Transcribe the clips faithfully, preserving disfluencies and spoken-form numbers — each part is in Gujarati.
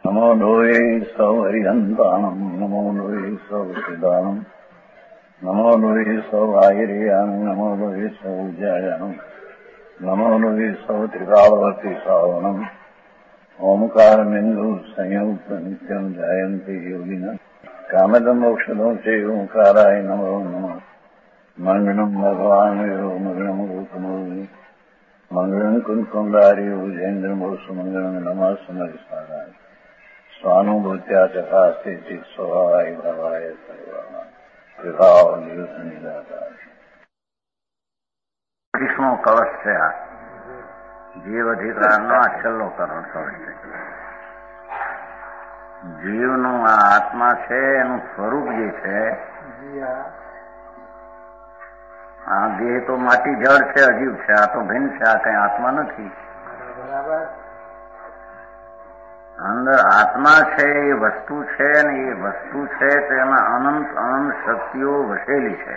નમો લોહે સૌ હરિહંતાણમ નમો લોહે સૌ સિદાનમ નમો લોહે સૌ આયર્યાણમ નમો લોહે સૌ જયાણમ નમો લોહે સૌ ત્રિકાળવતી શ્રાવણમ ઓમકાર બિંદુ સંયુક્ત નિત્યમ જયંતી યોગિના કામદમ મોક્ષદો છે ઓંકારાય નમો નમઃ મંગળમ ભગવાન મંગળમ ગૌતમો મંગળમ કુંકુંડાર્યો જૈન્દ્રમો સુમંગળમ નમઃ સમરિસ્વારાય સ્વાનુભૂત્યા ચકાસ્તે ચિત સ્વભાવાય ભાવાય સર્વાના વિભાવ નિયુત નિરાકાર. ત્રીસમો કળશ છે. આ જીવ અધિકારનો આ છેલ્લો કરણ કળશ છે. જીવનું આ આત્મા છે, એનું સ્વરૂપ જે છે, આ દેહ તો માટી જળ છે, અજીવ છે, આ તો ભિન્ન છે, આ કઈ આત્મા નથી. અંદર આત્મા છે એ વસ્તુ છે, ને એ વસ્તુ છે તો એમાં અનંત અનંત શક્તિઓ વસેલી છે.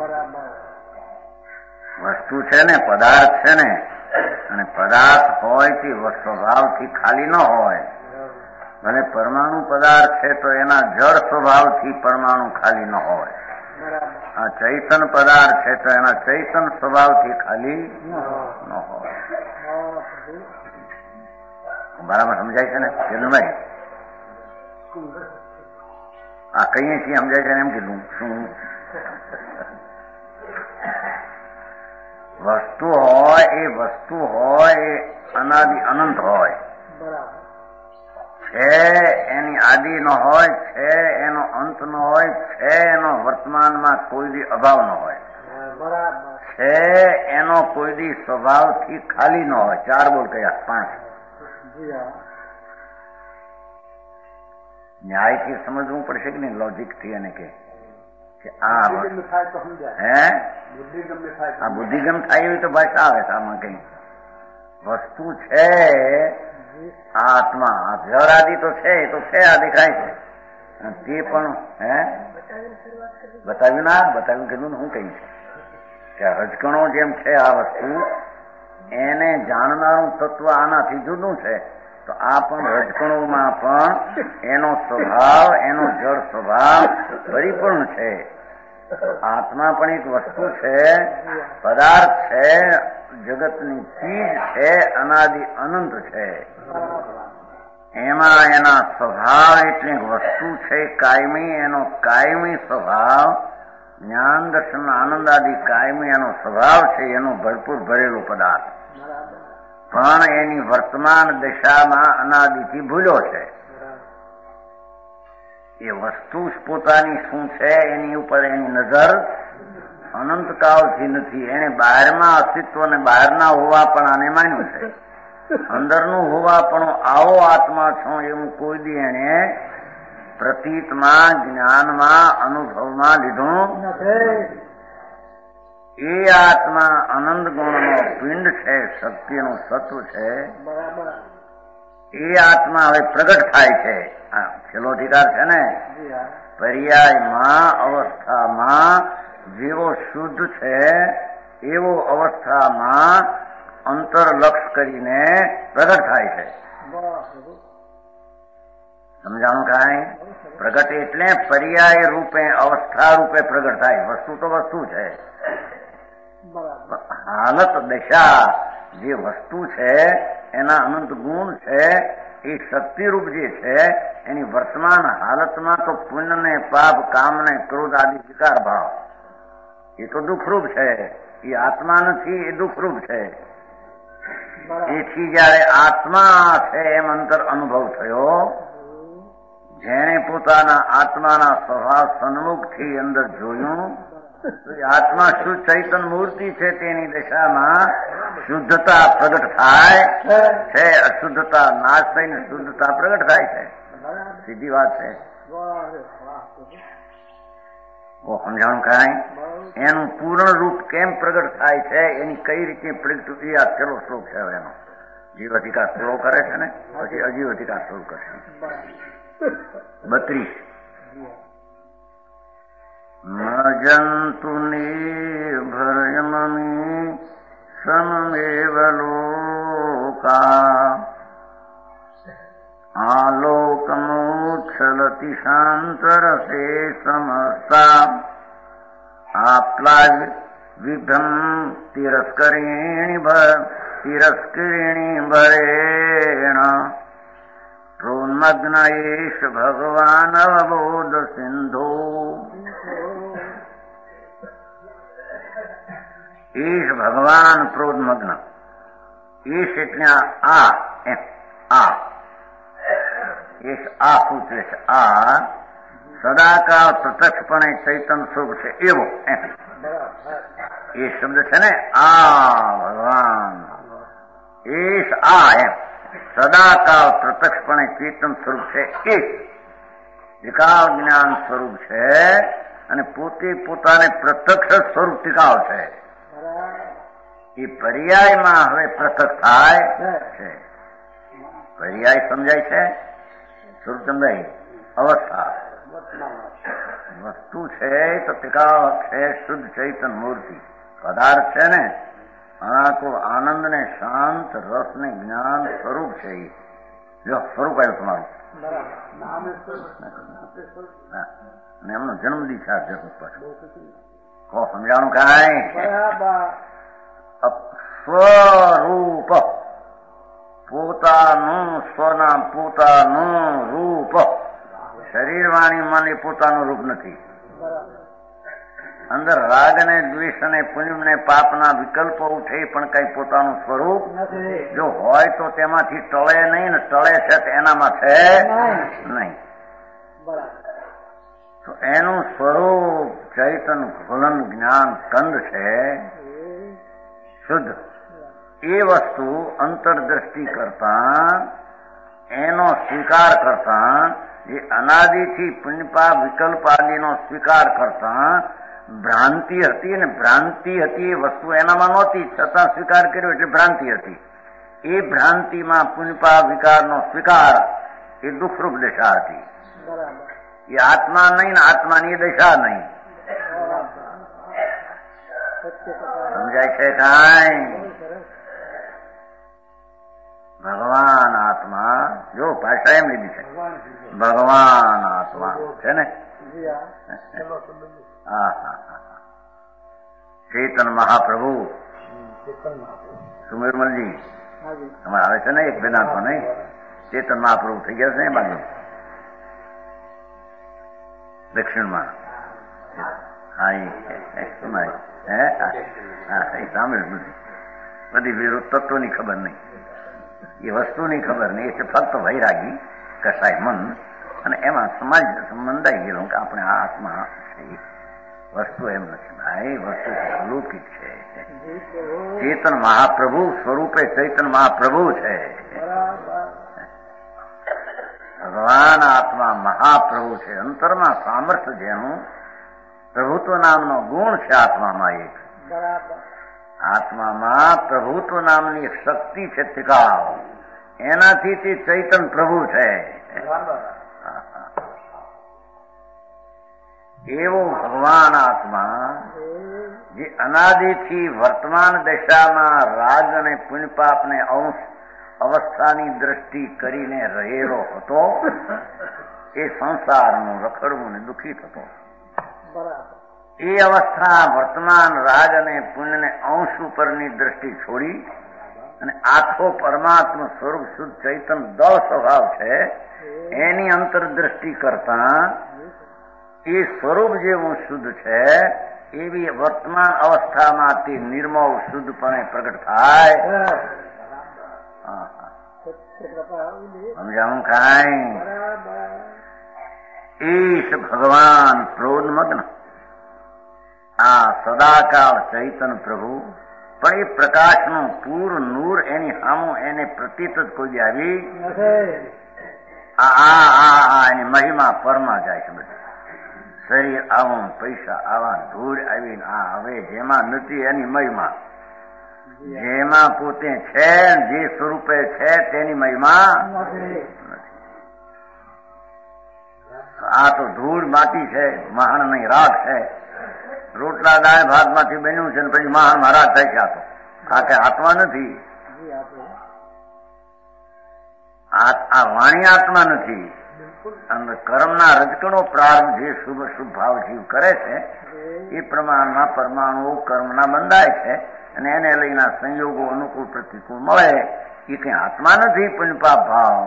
વસ્તુ છે ને, પદાર્થ છે ને, અને પદાર્થ હોય તે સ્વભાવથી ખાલી ન હોય. ભલે પરમાણુ પદાર્થ છે તો એના જળ સ્વભાવથી પરમાણુ ખાલી ન હોય. આ ચૈતન પદાર્થ છે તો એના ચૈતન સ્વભાવથી ખાલી ન હોય. બરાબર સમજાય છે ને ચિન્મય? આ કહીએ છીએ સમજાય છે ને? એમ કીધું શું વસ્તુ હોય એ વસ્તુ હોય એ અનાદિ અનંત હોય છે, એની આદિ ન હોય, છે એનો અંત ન હોય, છે એનો વર્તમાનમાં કોઈ દી અભાવ ન હોય, છે એનો કોઈ દી સ્વભાવથી ખાલી ન હોય. ચાર બોલ કયા? પાંચ. ન્યાયથી સમજવું પડશે કે નહીં? લોજિકથી. અને કે આ હે આ બુદ્ધિગમ થાય એવી તો ભાષા આવે છે. આમાં કઈ વસ્તુ છે આત્મા, આ જળ આદિ તો છે, એ તો છે, આ દેખાય છે. તે પણ હે બતાવ્યું ના બતાવ્યું કીધું ને હું કહીશ કે રજકણો જેમ છે આ વસ્તુ, એને જાણનારું તત્વ આનાથી જુદું છે. તો આ પણ રજકણોમાં પણ એનો સ્વભાવ, એનો જળ સ્વભાવ પરિપૂર્ણ છે. આત્મા પણ એક વસ્તુ છે, પદાર્થ છે, જગતની ચીજ છે, અનાદિ અનંત છે. એમાં એના સ્વભાવ એટલે વસ્તુ છે કાયમી, એનો કાયમી સ્વભાવ, જ્ઞાન દર્શન આનંદ આદિ કાયમી એનો સ્વભાવ છે, એનો ભરપૂર ભરેલો પદાર્થ. પણ એની વર્તમાન દશામાં અનાદિથી ભૂલ્યો છે. એ વસ્તુ પોતાની શું છે એની ઉપર એની નજર અનંતકાળથી નથી. એને બહારમાં અસ્તિત્વને બહારના હોવા પણ આને માન્યું છે. અંદરનું હોવા પણ આવો આત્મા છો એવું કોઈ દી એને પ્રતીતમાં, જ્ઞાનમાં, અનુભવમાં લીધું નથી. એ આત્મા આનંદ ગુણનો પિંડ છે, શક્તિનું સત્વ છે. એ આત્મા હવે પ્રગટ થાય છે. આ છેલ્લો અધિકાર છે ને. પર્યાયમાં, અવસ્થામાં જેવો શુદ્ધ છે એવો અવસ્થામાં અંતર લક્ષ કરીને પ્રગટ થાય છે. સમજાણું કાંઈ? પ્રગટ એટલે પર્યાય રૂપે, અવસ્થા રૂપે પ્રગટ થાય. વસ્તુ તો વસ્તુ છે. હાલત દશા જે વસ્તુ છે એના અનંત ગુણ છે, એ શક્તિરૂપ જે છે એની વર્તમાન હાલતમાં તો પુણ્ય ને પાપ, કામ ને ક્રોધ આદિ વિકાર ભાવ એ તો દુઃખરૂપ છે. એ આત્મા નથી, એ દુઃખરૂપ છે. એથી જયારે આત્મા છે એમ અંતર અનુભવ થયો, જેણે પોતાના આત્માના સ્વભાવ સન્મુખથી અંદર જોયું, આત્મા શુદ્ધ ચૈતન મૂર્તિ છે, તેની દશામાં શુદ્ધતા પ્રગટ થાય છે. અશુદ્ધતા નાશ થઈને શુદ્ધતા પ્રગટ થાય છે. સીધી વાત છે. સમજાણું કાંઈ? એનું પૂર્ણ રૂપ કેમ પ્રગટ થાય છે, એની કઈ રીતે પ્રગતિ, આ છેલ્લો શ્લોક છે. એનો જીવ અધિકાર પૂરો કરે છે ને, પછી અજીવ અધિકાર શરૂ કરશે. બત્રીસ. મજંતુ નિર્ભરયમમી સમમેવ લોકા આલોક સमुच्छलति शान्तरसे समस्ता आप्लाज विभ्रम तिरस्करिणी भर तिरस्करिणी भरेण प्रोन्मग्न एष भगवान अवबोध सिंधु ईश ભગવાન પ્રોન્મગ્ન ઈશ એટલે આ એમ આ ઈશ આ સૂચવે છે આ સદાકાળ પ્રત્યક્ષપણે ચૈતન્ય સ્વરૂપ છે એવો એમ એ શબ્દ છે ને આ ભગવાન ઈશ આ એમ સદાકાળ પ્રત્યક્ષપણે ચેતન સ્વરૂપ છે એ વિકાળ જ્ઞાન સ્વરૂપ છે અને પોતે પોતાને પ્રત્યક્ષ સ્વરૂપ ટીકાવ છે એ પર્યાયમાં હવે પૃથક થાય છે. પર્યાય સમજાય છે, સ્વરૂપ સમજાય, અવસ્થા વસ્તુ છે તો ટીકાવ છે શુદ્ધ ચૈતન મૂર્તિ પદાર્થ છે ને અનાકો આનંદ ને શાંત રસ ને જ્ઞાન સ્વરૂપ છે. એ જો સ્વરૂપ આવ્યું તમારું અને એમનો જન્મદિન છે જગત પાછું કહો સમજાણું કાંઈ સ્વરૂપ પોતાનું સ્વના પોતાનું રૂપ શરીર વાણી મન એ પોતાનું રૂપ નથી. અંદર રાગ ને દ્વેષ અને પુણ્ય ને પાપના વિકલ્પો ઉઠે પણ કઈ પોતાનું સ્વરૂપ જો હોય તો તેમાંથી ટળે નહીં ને ટળે છે તો એનામાં છે નહીં. તો એનું સ્વરૂપ ચૈતન ફલન જ્ઞાન સ્કંદ છે શુદ્ધ. એ વસ્તુ અંતરદ્રષ્ટિ કરતા એનો સ્વીકાર કરતા એ અનાદિથી પુણ્યપાપ વિકલ્પ આદિનો સ્વીકાર કરતા ભ્રાંતિ હતી અને ભ્રાંતિ હતી એ વસ્તુ એનામાં નહોતી છતાં સ્વીકાર કર્યો એટલે ભ્રાંતિ હતી. એ ભ્રાંતિમાં પુણ્યપાપ વિકારનો સ્વીકાર એ દુઃખરૂપ દશા હતી. એ આત્મા નહીં ને આત્માની દશા નહીં. સમજાય છે કાંઈ? ભગવાન આત્મા જો ભાષા એમ લીધી છે ભગવાન આત્મા છે ને. હા હા હા ચેતન મહાપ્રભુ સુમેરમલજી તમારે આવે છે ને એક વેદાંતો નહીં ચેતન મહાપ્રભુ થઈ ગયા છે ને બાજુ દક્ષિણમાં. હા એ સુનાય હે હા એ સાંભળ્યું નથી. બધી વિરુદ્ધ તત્વની ખબર નહીં એ વસ્તુની ખબર નહીં એટલે ફક્ત વૈરાગી કસાય મન અને એમાં સમાજ સંબંધાઈ ગયેલો કે આપણે આ આત્મા છે વસ્તુ એમ નથી ભાઈ વસ્તુ અલૌકિક છે. ચેતન મહાપ્રભુ સ્વરૂપે ચૈતન મહાપ્રભુ છે. ભગવાન આત્મા મહાપ્રભુ છે. અંતરમાં સામર્થ્ય જેનું પ્રભુત્વ નામનો ગુણ છે આત્મામાં એક આત્મામાં પ્રભુત્વ નામની એક શક્તિ છે ટીકાવ એનાથી તે ચૈતન પ્રભુ છે. એવો ભગવાન આત્મા જે અનાદિથી વર્તમાન દશામાં રાગ અને પુણ્યપાપને અંશ અવસ્થાની દ્રષ્ટિ કરીને રહેલો હતો એ સંસારનું રખડવું ને દુઃખી થતો. એ અવસ્થા વર્તમાન રાગ અને પુણ્યને અંશ ઉપરની દ્રષ્ટિ છોડી અને આખો પરમાત્મા સ્વરૂપ શુદ્ધ ચૈતન દળ સ્વભાવ છે એની અંતરદ્રષ્ટિ કરતા એ સ્વરૂપ જેવું શુદ્ધ છે એવી વર્તમાન અવસ્થામાં તે નિર્મળ શુદ્ધપણે પ્રગટ થાય. સમજાવું કાંઈ? ઈશ ભગવાન પ્રોન્મગ્ન આ સદાકાળ ચૈતન પ્રભુ પણ એ પ્રકાશનું પૂર નૂર એની સામું એને પ્રતીત જ કોઈ આવી આ આ એની મહિમા પરમાં જાય છે. બધી શરીર આવું પૈસા આવા ધૂળ આવીને આ હવે જેમાં નથી એની મહિમા જેમાં પોતે છે જે સ્વરૂપે છે તેની મહિમા નથી. આ તો ધૂળ માટી છે મહાન નહીં રાગ છે. રોટલા દાળ ભાત માંથી બન્યું છે ને પછી મહાન મહારાજ થાય છે. આ તો આ કઈ આત્મા નથી. આ વાણી આત્મા નથી. અને કર્મના રજકણો પ્રારંભ જે શુભ શુભ ભાવ જીવ કરે છે એ પ્રમાણમાં પરમાણુ કર્મના બંધાય છે અને એને લઈને સંયોગો અનુકૂળ પ્રતિકૂળ મળે. એ કઈ આત્મા નથી પુણ્યપાપ ભાવ.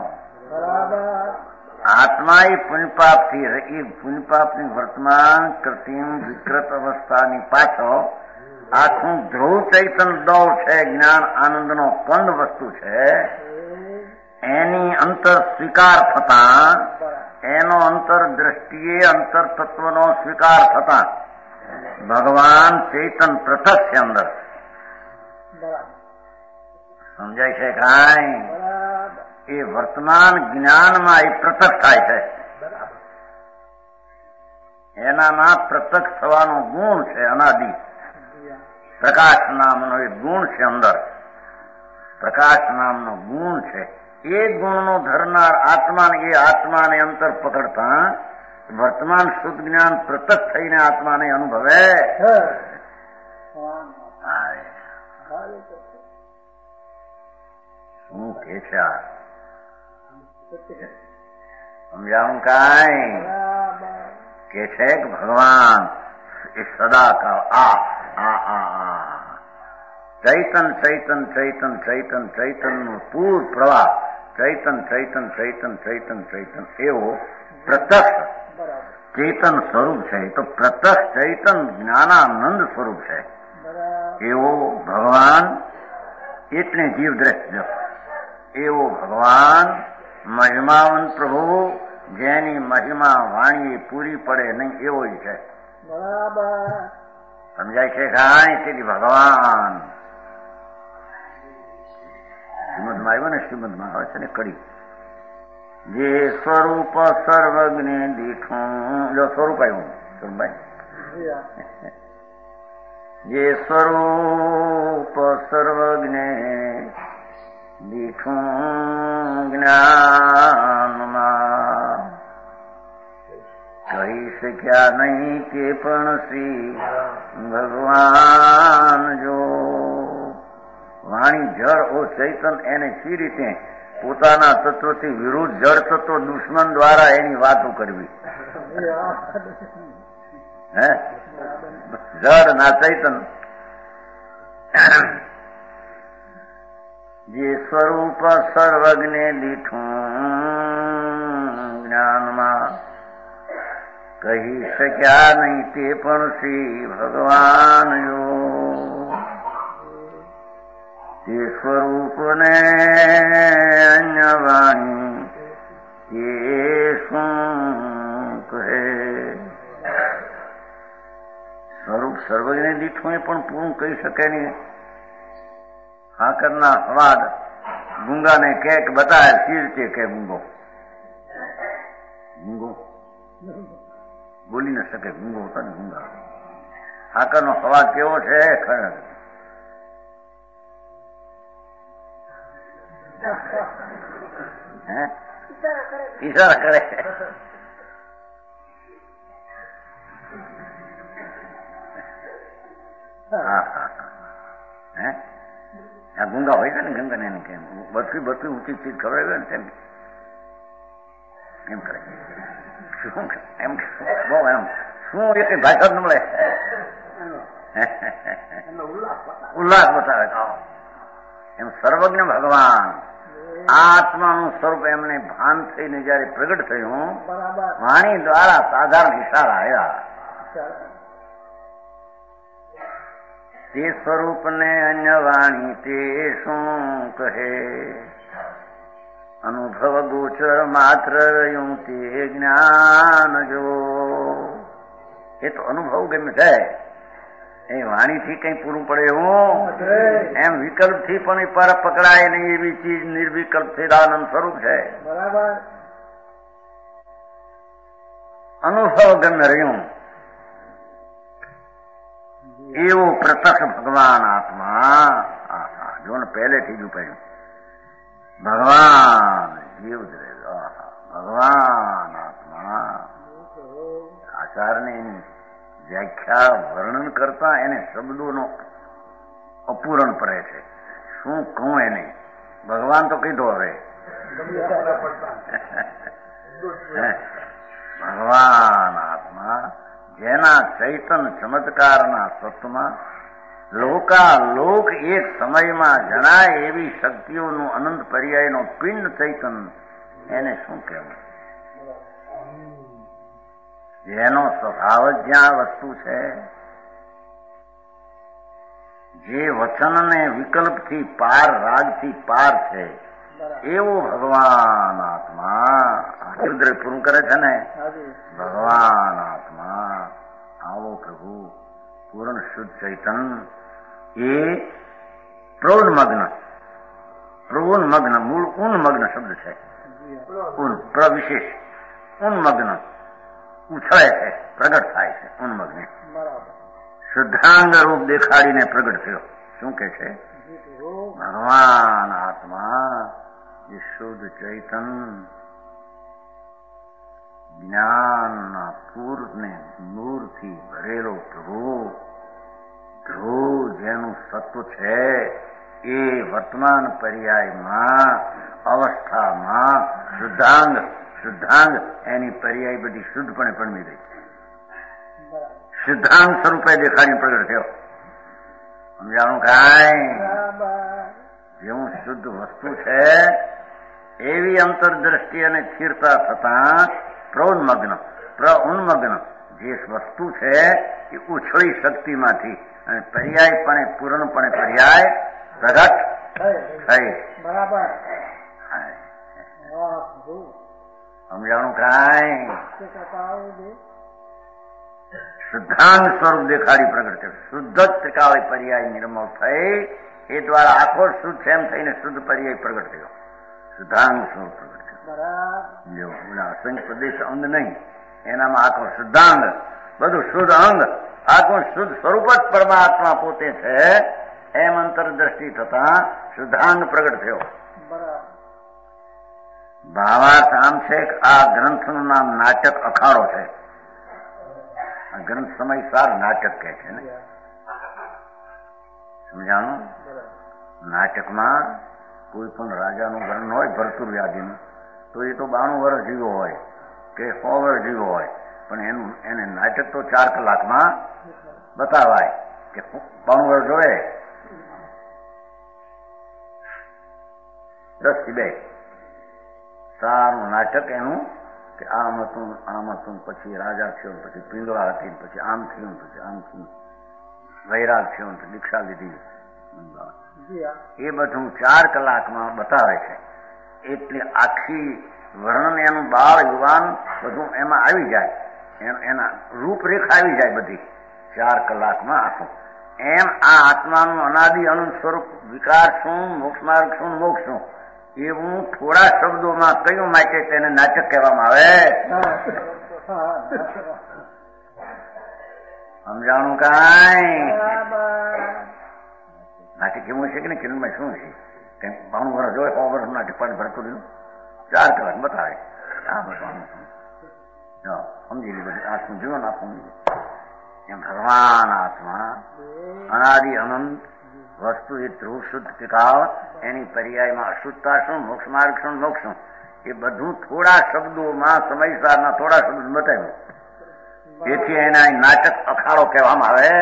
આત્મા એ પુણ્યપાપ થી એ પુણ્યપાપની વર્તમાન કૃત્રિમ વિકૃત અવસ્થાની પાછળ આખું ધ્રુવ ચૈતન દોડ છે. જ્ઞાન આનંદનો કંદ વસ્તુ છે. એની અંતર સ્વીકાર થતા એનો અંતર દ્રષ્ટિએ અંતર તત્વનો સ્વીકાર થતા ભગવાન ચૈતન પ્રત્યક્ષ છે અંદર. સમજાય છે કાંઈ? એ વર્તમાન જ્ઞાનમાં એ પ્રત્યક્ષ થાય છે. એનામાં પ્રત્યક્ષ થવાનો ગુણ છે અનાદિ. પ્રકાશ નામનો એક ગુણ છે અંદર. પ્રકાશ નામનો ગુણ છે. એ ગુણનો ધરનાર આત્માને એ આત્માને અંતર પકડતા વર્તમાન શુદ્ધ જ્ઞાન પ્રત્યક્ષ થઈને આત્માને અનુભવે. શું કે છે આ? સમજાવું કાંઈ? કે છે કે ભગવાન એ સદા કા આ આ આ ચૈતન ચૈતન ચૈતન ચૈતન ચૈતન નું પૂર પ્રવાહ ચૈતન ચૈતન ચૈતન ચૈતન ચૈતન એવો પ્રત્યક્ષ ચેતન સ્વરૂપ છે. તો પ્રત્યક્ષ ચૈતન જ્ઞાનાનંદ સ્વરૂપ છે એવો ભગવાન. એટલે જીવ દ્રષ્ટિ એવો ભગવાન મહિમાવંત પ્રભુ જેની મહિમા વાણી પૂરી પડે નહીં એવો છે. સમજાય છે કાંઈ? તેથી ભગવાન શ્રીમદમાં આવ્યો ને, શ્રીમદમાં આવે છે ને કડી, જે સ્વરૂપ સર્વજ્ઞ દીઠું. જો સ્વરૂપ આવ્યું સ્વરૂપભાઈ, જે સ્વરૂપ સર્વજ્ઞ દીઠું જ્ઞાનમાં કહી શક્યા નહીં કે પણ શ્રી ભગવાન. જો વાણી જળ ઓ ચૈતન એને સી રીતે પોતાના તત્વથી વિરુદ્ધ જળ તત્વ દુશ્મન દ્વારા એની વાતો કરવી. હે જળ ના ચૈતન જે સ્વરૂપ સર્વજ્ઞ દીઠું જ્ઞાનમાં કહી શક્યા નહીં તે પણ શ્રી ભગવાન. જો તે સ્વરૂપને અન્ય વાણી એ શું કહે? સ્વરૂપ સર્વજ્ઞ દીઠું એ પણ પૂરું કહી શકે નહીં. હાકરના સ્વાદ ગુંગાને કેક બતાવે સી રીતે કે ગુંગો ગુંગો બોલી ન શકે. ગુંગો હતો ને ગુંગા. હાકરનો સ્વાદ કેવો છે? ખરેખર હે ઈશારા કરે. હા હા હે આ ગુંગા હોય છે ને ગંગા ને કેમ બધી બધી ઊંચી ચીજ ખબર ને તેમ એમ કરે. શું એમ બહુ એમ શું એ કઈ ભાષા ન મળે. ઉલ્લાસ બતાવે એમ સર્વજ્ઞ ભગવાન આત્માનું સ્વરૂપ એમને ભાન થઈને જયારે પ્રગટ થયું વાણી દ્વારા સાધારણ ઇશારા આવ્યા. તે સ્વરૂપને અન્ય વાણી તે શું કહે? અનુભવ ગોચર માત્ર રહ્યું તે જ્ઞાન. જો એ તો અનુભવ ગમે છે એ વાણીથી કઈ પૂરું પડે એવું એમ વિકલ્પથી પણ એ પર પકડાય નહીં એવી ચીજ નિર્વિકલ્પ સદાનંદ સ્વરૂપ છે. બરાબર. અનુભવ ગમે રહ્યું એવું પ્રત્યક્ષ ભગવાન આત્મા. જો ને પહેલેથી જ ઉપાડ્યું ભગવાન જીવ ભગવાન આત્મા. આચારને એની વ્યાખ્યા વર્ણન કરતા એને શબ્દોનો અપૂરણ પડે છે. શું કહું એને? ભગવાન તો કીધો હવે ભગવાન આત્મા જેના ચૈતન ચમત્કારના સત્વમાં લોકાલોક એક સમયમાં જણાય એવી શક્તિઓનું અનંત પર્યાયનો પિંડ ચૈતન, એને શું કહેવું? જેનો સ્વભાવ જ જ્યાં વસ્તુ છે, જે વચનને વિકલ્પથી પાર, રાગથી પાર છે, એવો ભગવાન આત્મા રુદ્ર પૂરું કરે છે ને. ભગવાન આત્મા આવો પ્રભુ પૂર્ણ શુદ્ધ ચૈતન એ પ્રૌનમગ્ન, પ્રૌનમગ્ન મૂળ ઉન્મગ્ન શબ્દ છે. ઉન પ્રવિશેષ ઉન્મગ્ન ઉછળે છે, પ્રગટ થાય છે. ઉન્મગ્ન શુદ્ધાંગ રૂપ દેખાડીને પ્રગટ થયો. શું કે છે? ભગવાન આત્મા એ શુદ્ધ ચૈતન જ્ઞાનના પૂરને નૂરથી ભરેલો પ્રભુ ધ્રુવ જેનું સત્વ છે એ વર્તમાન પર્યાયમાં અવસ્થામાં શુદ્ધાંગ શુદ્ધાંગ એની પર્યાય બધી શુદ્ધપણે પણમી ગઈ. શુદ્ધાંગ સ્વરૂપે દેખાડી પ્રગટ થયો. સમજાણું કાંઈ? જેવું શુદ્ધ વસ્તુ છે એવી અંતરદ્રષ્ટિ અને સ્થિરતા થતા પ્રૌન્મગ્ન પ્રઉન્મગ્ન જે વસ્તુ છે એ ઉછળી શક્તિમાંથી અને પર્યાયપણે પૂર્ણપણે પર્યાય પ્રગટ થઈ. બરાબર સમજાણું કાંઈ? શુદ્ધાંગ સ્વરૂપ દેખાડી પ્રગટ થયો. શુદ્ધ જ ત્રિકાળી પર્યાય નિર્મળ થઈ એ દ્વારા આખો શુદ્ધ છે એમ થઈને શુદ્ધ પર્યાય પ્રગટ થયો. શુદ્ધાંગ સ્વરૂપ પ્રગટ થયો. અસંખ્ય પ્રદેશ અંગ નહીં, એનામાં આખો શુદ્ધાંગ, બધું શુદ્ધ અંગ, આખું શુદ્ધ સ્વરૂપ જ પરમાત્મા પોતે છે એમ અંતરદ્રષ્ટિ થતા શુદ્ધાંગ પ્રગટ થયો. ભાવાર્થ આમ છે કે આ ગ્રંથનું નામ નાટક અખાડો છે. આ ગ્રંથ સમયસાર નાટક કહે છે ને. સમજાણું? નાટકમાં કોઈ પણ રાજાનું વર્ણન હોય ભરતુર્યાદીનું, તો એ તો બાણું વર્ષ જીવો હોય કે સો વર્ષ જીવો હોય, પણ એનું એને નાટક તો ચાર કલાકમાં બતાવાય કે બાણું વર્ષ જોડે દસ થી બે સારું નાટક એનું કે આમ હતું આમ હતું, પછી રાજા થયો, પછી પિંગળા હતી, પછી આમ થયું, પછી આમ થયું, વૈરાગ થયો, દીક્ષા લીધી, એ બધું ચાર કલાકમાં બતાવે છે. એટલે આખી વર્ણન એનું બાળ યુવાન બધું એમાં આવી જાય, એના રૂપરેખા આવી જાય બધી ચાર કલાકમાં આખું. એમ આ આત્માનું અનાદિ અનંત સ્વરૂપ વિકાર શું, મોક્ષ માર્ગ શું, મોક્ષ શું, એવું થોડા શબ્દોમાં કયું માટે તેને નાટક કહેવામાં આવે? સમજાણું કાંઈ? નાટક એવું છે કે ને કિરણમાં શું છે કે બાણું વર્ષ હોય, સો વર્ષ નાટક પણ ભરતું લીધું, ચાર કલાક બતાવે. આ બધું સમજી લીધું, આ શું જીવન આ સમજી એમ ભગવાન આત્મા અનાદિ અનંત વસ્તુ એ ધ્રુવ શુદ્ધ ટીકાવ, એની પર્યાયમાં અશુદ્ધતા શું, મોક્ષ માર્ગ શું, મોક્ષ શું, એ બધું થોડા શબ્દોમાં સમયસારના થોડા શબ્દો બતાવ્યું. તેથી એના નાટક અખાડો કહેવામાં આવે.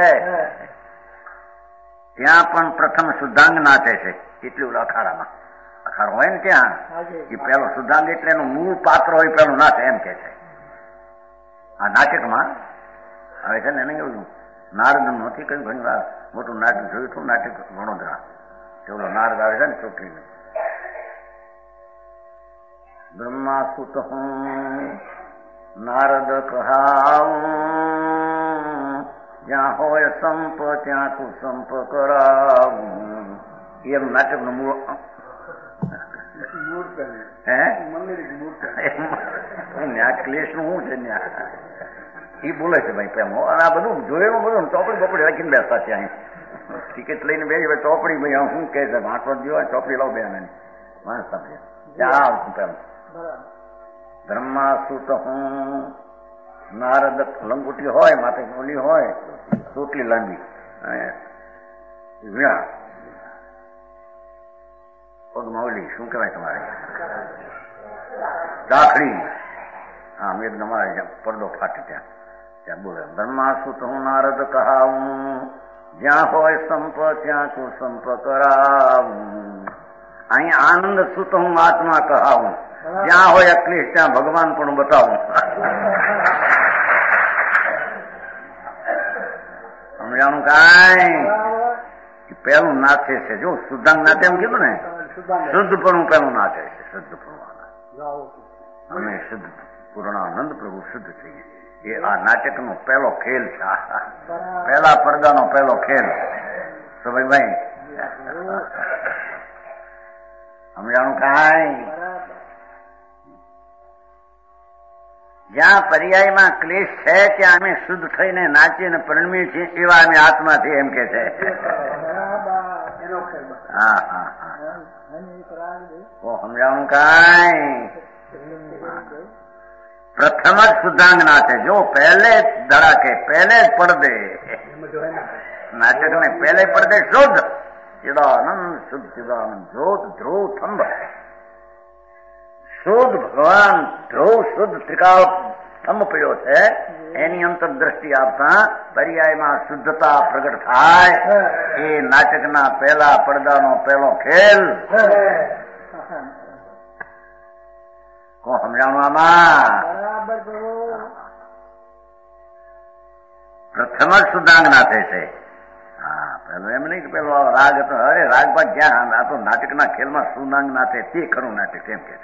ત્યાં પણ પ્રથમ શુદ્ધાંગ નાચે છે, એટલું અખાડામાં અખાડો હોય ને ત્યાં એ પેલો શુદ્ધાંગ એટલે એનું મૂળ પાત્ર હોય પેલું નાચે એમ કે છે. આ નાટકમાં હવે છે ને એને એવું નારદ નથી કહ્યું, ઘણી વાર મોટું નાટક જોયું હતું, નાટક વડોદરા તેવલો નારદ આવે છે ને છોકરીને, બ્રહ્મા સુત હું નારદ કહાવું, જ્યાં હોય સંપ ત્યાં તું સંપ કરાવું, એમ નાટક નું મૂળ હે ક્લેશ નું શું છે ત્યાં એ બોલે છે ભાઈ પ્રેમ. અને આ બધું જોયેલું બધું ચોપડી બોપડી રાખીને બેસતા છે અહીં, ટિકિટ લઈને બે ચોપડી ભાઈ શું કે છે વાંચવા જો ચોપડી લાવ બે વાંચતા છે ત્યાં આવતું પ્રેમ. બ્રહ્મા સુત હું નારદ લંગુટી હોય, માથે ઓલી હોય, ચોટલી લાંબી વીણા, પગમાં ઓલી શું કહેવાય તમારે ચાખડી, યજ્ઞમાં પડદો ફાટી ત્યાં ત્યાં બોલે બ્રહ્માસુ તો હું નારદ કહાવું જ્યાં હોય સંપ ત્યાં તું સંપ કરાવું. અહીં આનંદ સુત હું આત્મા કહાવું જ્યાં હોય અક્લેશ ત્યાં ભગવાન પણ બતાવું. સમજાણું કાંઈ પેલું નાથે છે જો શુદ્ધાંગ નાથે એમ કીધું ને શુદ્ધપણું પેલું નાથે છે શુદ્ધપણું અમે શુદ્ધ પૂર્ણાનંદ પ્રભુ શુદ્ધ થઈએ એ આ નાટકનો પહેલો ખેલ છે. પહેલા પડદાનો પહેલો ખેલ સમજભાઈ સમજાણું કાંઈ જ્યાં પર્યાયમાં ક્લેશ છે ત્યાં અમે શુદ્ધ થઈને નાચીએ અને પરિણમીએ છીએ એવા અમે આત્માથી એમ કે છે. હા હા હા સમજાણું કાંઈ પ્રથમ જ શુદ્ધાંગ નાથે જો પહેલે જ ધડાકે પહેલે જ પડદે નાટક ને પહેલે પડદે શુદ્ધ ચિદાનંદ શુદ્ધ ચિદાનંદ જ્યોત ધ્રુવ થંભ શુદ્ધ ભગવાન ધ્રુવ શુદ્ધ ત્રિકાળ થંભ પડ્યો છે એની અંતરદ્રષ્ટિ આપતા પર્યાયમાં શુદ્ધતા પ્રગટ થાય એ નાટકના પહેલા પડદાનો પહેલો ખેલ. કો સમજાણું આમાં પ્રથમ જ શુદ્ધાંગ નાથે છે. હા પેલું એમ નહીં કે પેલો રાગ હતો અરે રાગ બાદ ક્યાં આ તો નાટકના ખેલમાં શુદ્ધાંગ નાથે તે ખરું નાટક એમ કે છે.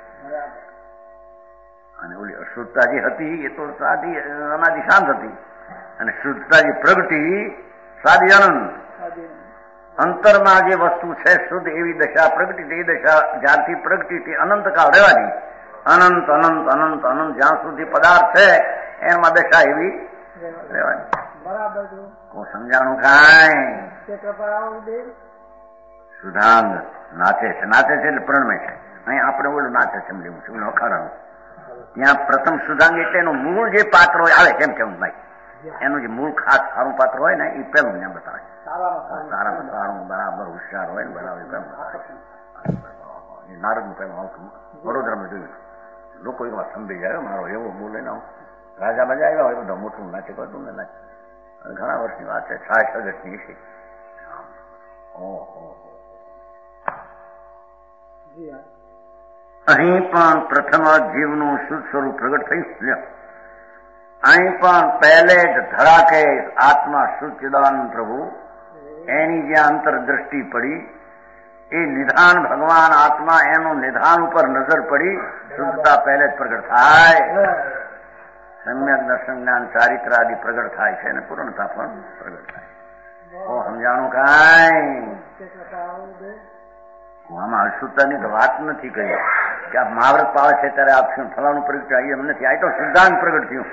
અને ઓલી અશુદ્ધતા જે હતી એ તો સાદી અનાદિ શાંત હતી અને શુદ્ધતા જે પ્રગતિ સાદી આનંદ અંતરમાં જે વસ્તુ છે શુદ્ધ એવી દશા પ્રગટી એ દશા જ્યારથી પ્રગટી તે અનંતકાળ રહેવાની અનંત અનંત અનંત અનંત જ્યાં સુધી પદાર્થ છે એમાં દશા એવી રહેવાની. કોઈ સમજાણું કાંઈ શુદ્ધાંગ નાથે છે નાથે છે એટલે પ્રણમે છે. અહીં આપણે ઓલું નાથે સમજવું છે ઓલું અખાડાનું ત્યાં પ્રથમ શુદ્ધાંગ એટલે એનું મૂળ જે પાત્ર હોય આવે કેમ કેમ ભાઈ એનું જે મૂળ ખાસ સારું પાત્ર હોય ને એ પેલું ત્યાં બતાવે સારામાં સારું બરાબર હોશિયાર હોય ને બરાબર નારદ નું પેલું આવતું વડોદરામાં જોયું લોકો એવા સમજી જાય મારો એવો બોલે ને રાજા મજા આવ્યા હોય બધા મોટું નાટક હતું ને નાટક ઘણા વર્ષની વાત છે સાઠ અગસ્ટની છે. ઓહો અહીં પણ પ્રથમ જીવનું શુદ્ધ સ્વરૂપ પ્રગટ થયું. અહીં પણ પહેલે જ ધડાકે આત્મા શુદ્ધ ચિદાનંદ પ્રભુ એની જ્યાં અંતરદ્રષ્ટિ પડી એ નિધાન ભગવાન આત્મા એનું નિધાન ઉપર નજર પડી શુદ્ધતા પહેલે જ પ્રગટ થાય. સમ્યક દર્શન જ્ઞાન ચારિત્ર આદિ પ્રગટ થાય છે અને પૂર્ણતા પણ પ્રગટ થાય. ઓ સમજાણું કાંઈ આમાં અશુદ્ધતાની તો વાત નથી કહી કે આ મહાવ્રત પાવે છે ત્યારે આપ શું ફલાણું પ્રગટ એમ નથી આ તો સિદ્ધાંત પ્રગટ થયું.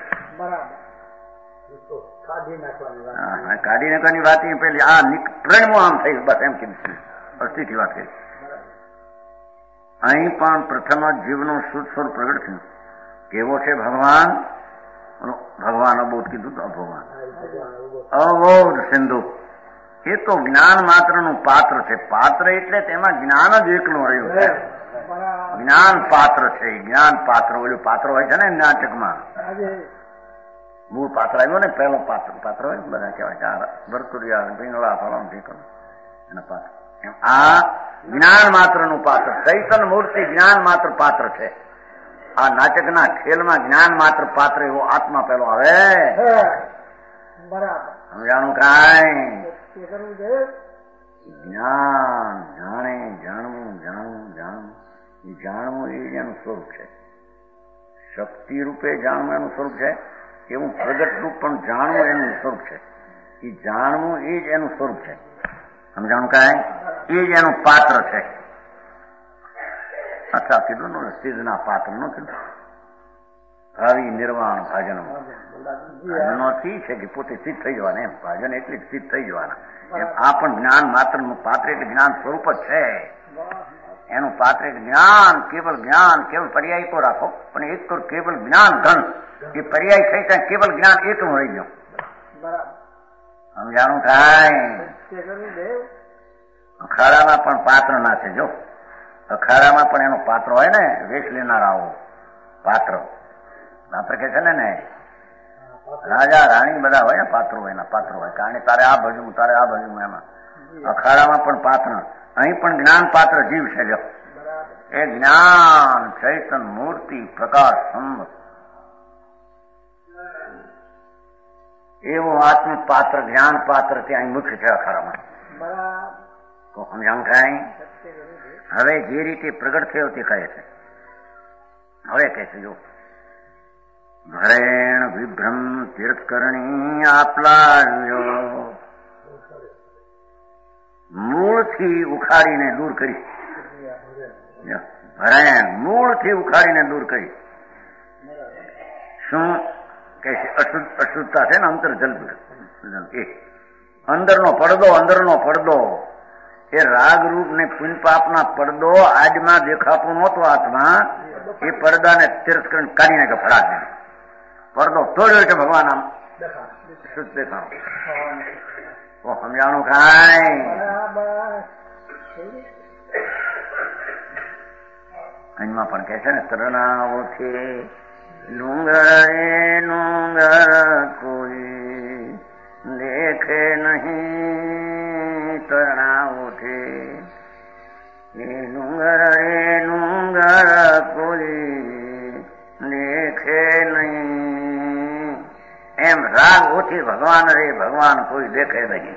કાઢી નાખવાની વાત પેલી આ પ્રેમો આમ થઈ બસ એમ કીધું અસ્થિથી વાત કરી. અહીં પણ પ્રથમ જ જીવનું શુદ્ધ સ્વરૂપ પ્રગટ થયું. કેવો છે ભગવાન ભગવાન અબોધ કીધું તો ભગવાન અબોધ સિંધુ એ તો જ્ઞાન માત્ર નું પાત્ર છે. પાત્ર એટલે તેમાં જ્ઞાન જ એકલું રહ્યું છે. જ્ઞાન પાત્ર છે જ્ઞાન પાત્ર ઓલું પાત્ર હોય છે ને નાટકમાં મૂળ પાત્ર આવ્યો ને પહેલો પાત્ર પાત્ર હોય બધા કહેવાય ભરતુરિયા પિંગળા ફલાણ ઠીકણું એના પાત્ર એમ આ જ્ઞાન માત્ર નું પાત્ર ચૈતન્ય મૂર્તિ જ્ઞાન માત્ર પાત્ર છે. આ નાટકના ખેલમાં જ્ઞાન માત્ર પાત્ર એવો આત્મા પેલો આવે. સમજાણું કાંઈ જ્ઞાન જાણે જાણવું જાણવું જાણવું એ જાણવું એ જ એનું સ્વરૂપ છે. શક્તિ રૂપે જાણવું એનું સ્વરૂપ છે એવું પ્રગટ રૂપ પણ જાણવું એનું સ્વરૂપ છે. એ જાણવું એ જ એનું સ્વરૂપ છે. સમજાણું કાંઈ એ જ એનું પાત્ર છે. અથવા કીધું ને સિદ્ધના પાત્ર નું કીધું ભાવિ નિર્વાણ ભાજન ભાજનોથી છે કે પોતે સિદ્ધ થઈ જવાના એમ ભાજન એટલે જ સિદ્ધ થઈ જવાના એમ આ પણ જ્ઞાન માત્ર નું પાત્ર એટલે જ્ઞાન સ્વરૂપ જ છે. એનું પાત્ર એટલે જ્ઞાન કેવલ જ્ઞાન કેવલ પર્યાય તો રાખો પણ એક તો કેવલ જ્ઞાન ધન એ પર્યાય થઈ ત્યાં કેવલ જ્ઞાન એકનું રહી ગયું. સમજાણું કાંઈ અખાડામાં પણ પાત્ર ના છે. જો અખાડામાં પણ એનો પાત્ર હોય ને વેશ લેનારાઓ પાત્ર પાત્ર કે છે ને ને રાજા રાણી બધા હોય ને પાત્રો એના પાત્રો હોય કારણ કે તારે આ ભજવું તારે આ ભજવું એમાં અખાડામાં પણ પાત્ર અહીં પણ જ્ઞાન પાત્ર જીવ છે જો એ જ્ઞાન ચૈતન મૂર્તિ પ્રકાશ સંત એવું આત્મ પાત્ર જ્ઞાન પાત્ર ત્યાં મુખ્ય છે અખાડામાં તો સમજાણ થાય હવે જે રીતે પ્રગટ થયો તે કહે છે હવે કહે છે જો ભરેણ વિભ્રમ તીર્થકરણી આપલાવ્યો મૂળથી ઉખાડીને દૂર કરી ભરેણ મૂળથી ઉખાડીને દૂર કરી શું કે અશુદ્ધતા છે ને અંતર જલ એ અંદરનો પડદો અંદરનો પડદો એ રાગરૂપ ને પુણ્ય પાપના પડદો આજમાં દેખાતો નહોતો આત્મા એ પડદાને તિરસ્કરણ કાઢી નાખે ફરાક પડદો તોડ્યો છે ભગવાન આમ શુદ્ધ દેખાણો તો સમજાણું કાંઈ અહીંમાં પણ કે છે ને તરણાવો છે ડુંગર રે ડુંગર કોઈ દેખે નહીં તરણાવો છે એ ડુંગર રે ડુંગર કોઈ દેખે નહીં એમ રાગ ઓછી ભગવાન રે ભગવાન કોઈ દેખે નહીં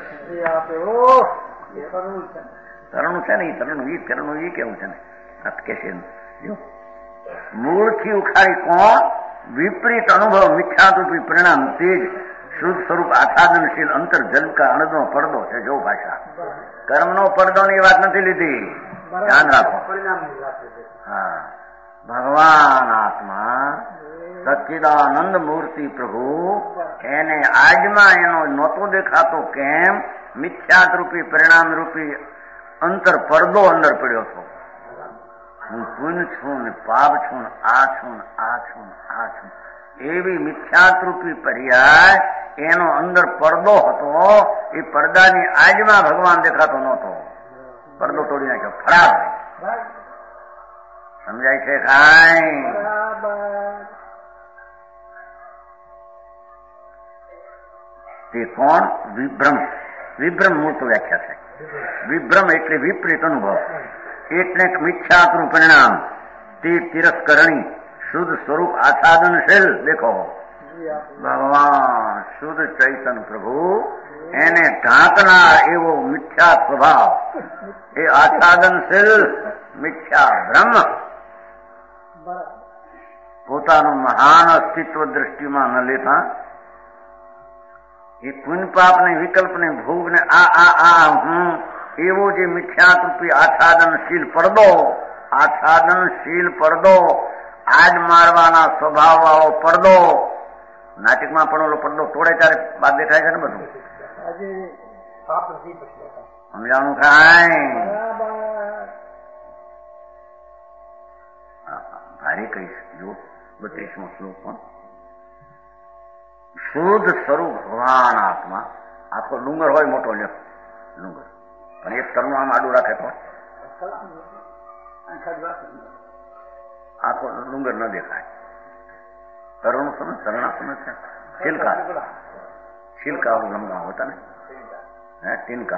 તરણું છે ને એ તરણું ઈ તરણું ઈ કેવું છે ને આ કે છે મૂળથી ઉખાડી કોણ વિપરીત અનુભવ મિથ્યારૂપી પરિણામ તેજ શુદ્ધ સ્વરૂપ આચ્છાદનશીલ અંતર જલકા અણદનો પડદો છે જો ભાષા કર્મનો પડદો ની વાત નથી લીધી ધ્યાન રાખો હા ભગવાન આત્મા સચ્ચિદાનંદ મૂર્તિ પ્રભુ એને આજમાં એનો નહોતો દેખાતો કેમ મિથ્યારૂપી પરિણામ રૂપી અંતર પડદો અંદર પડ્યો હતો હું પુણ્ય છું ને પાપ છું ને આ છું ને આ છું ને આ છું એવી મિથ્યારૂપી પર્યાય એનો અંદર પડદો હતો એ પડદાની આજમાં ભગવાન દેખાતો નહોતો પડદો તોડી નાખ્યો ખરાબ સમજાય છે કાંઈ તે કોણ વિભ્રમ વિભ્રમ મૂળ તો વ્યાખ્યા છે વિભ્રમ એટલે વિપરીત અનુભવ એટલે મિથ્યાત્રું પરિણામ તે તિરસ્કરણી શુદ્ધ સ્વરૂપ આચ્છાદનશીલ દેખો ભગવાન શુદ્ધ ચૈતન પ્રભુ એને ઢાંકનાર એવો મિથ્યા સ્વભાવ એ આચ્છાદનશીલ મિથ્યા બ્રહ્મ પોતાનું મહાન અસ્તિત્વ દ્રષ્ટિમાં ન લેતા એ પુણ્ય પાપ ને વિકલ્પ ને ભોગ ને આ આ આ હું એવો જે મિથ્યારૂપી આચ્છાદનશીલ પડદો આચ્છાદનશીલ પડદો આજ મારવાના સ્વભાવ વાળો પડદો નાટકમાં પણ ઓલો પડદો તોડે ત્યારે બાદ દેખાય છે ને બધું સમજાણું કાંઈ ભારે કહીશ જો બત્રીસમો શ્લોક પણ શુદ્ધ સ્વરૂપ ભગવાન આત્મા આખો ડુંગર હોય મોટો લ્યો ડુંગર પણ એક તરનું આમ આડું રાખે તો આખો ડુંગર ન દેખાય તરણું સમજ તરણા સમજ છે छिलका छिलका और लंबा होता ना है तिनका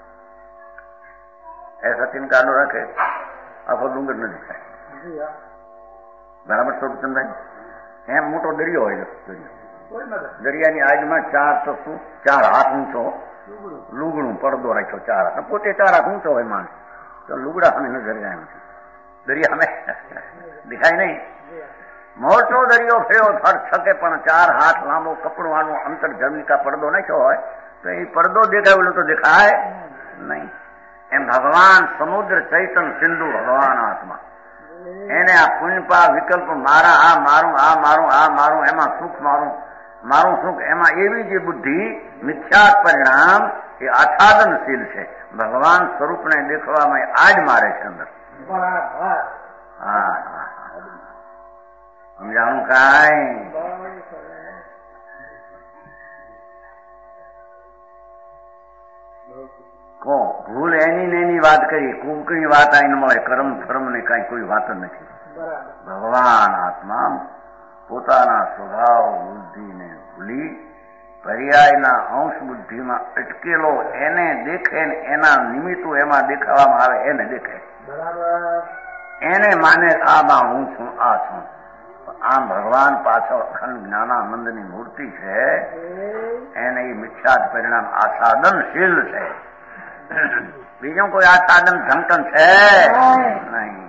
ऐसा तिनका नो रखे આખો ડુંગર ન દેખાય બરાબર સ્વરૂપચંદભાઈ એમ મોટો દરિયો હોય દરિયાની આજમાં ચાર તો શું ચાર હાથ ઊંચો લુગડું પડદો રાખ્યો ચાર હાથ પોતે ચાર હાથ ઊંચો હોય માણસ તો લુગડા અમે નજર જાય નથી દરિયા અમે દેખાય નહીં મોટો દરિયો ફર્યો ફર શકે પણ ચાર હાથ લાંબો કપડું વાળો અંતર જમીકા પડદો નાખ્યો હોય તો એ પડદો દેખાય ઓલો તો દેખાય નહીં એમ ભગવાન સમુદ્ર ચૈતન સિંધુ ભગવાન આત્મા એને આ પુણ્યપા વિકલ્પ મારા આ મારું આ મારું આ મારું એમાં સુખ મારું મારું સુખ એમાં એવી જે બુદ્ધિ મિથ્યા પરિણામ એ આચ્છાદનશીલ છે ભગવાન સ્વરૂપને દેખવામાં આજ મારે છે અંદર હા સમજાણું કાંઈ કો ભૂલ એની ને એની વાત કરી કુકની વાત આઈને મળે કર્મ ધર્મ ને કઈ કોઈ વાત જ નથી ભગવાન આત્મા પોતાના સ્વભાવ બુદ્ધિને ભૂલી પર્યાયના અંશ બુદ્ધિમાં અટકેલો એને દેખે ને એના નિમિત્તો એમાં દેખાવામાં આવે એને દેખે, એને માને આમાં હું છું આ છું. આમ ભગવાન પાછળ અખંડ જ્ઞાનાનંદની મૂર્તિ છે, એને એ મિથ્યાત પરિણામ આસાદનશીલ છે. બીજું કોઈ આસાદન સંકટન છે નહીં.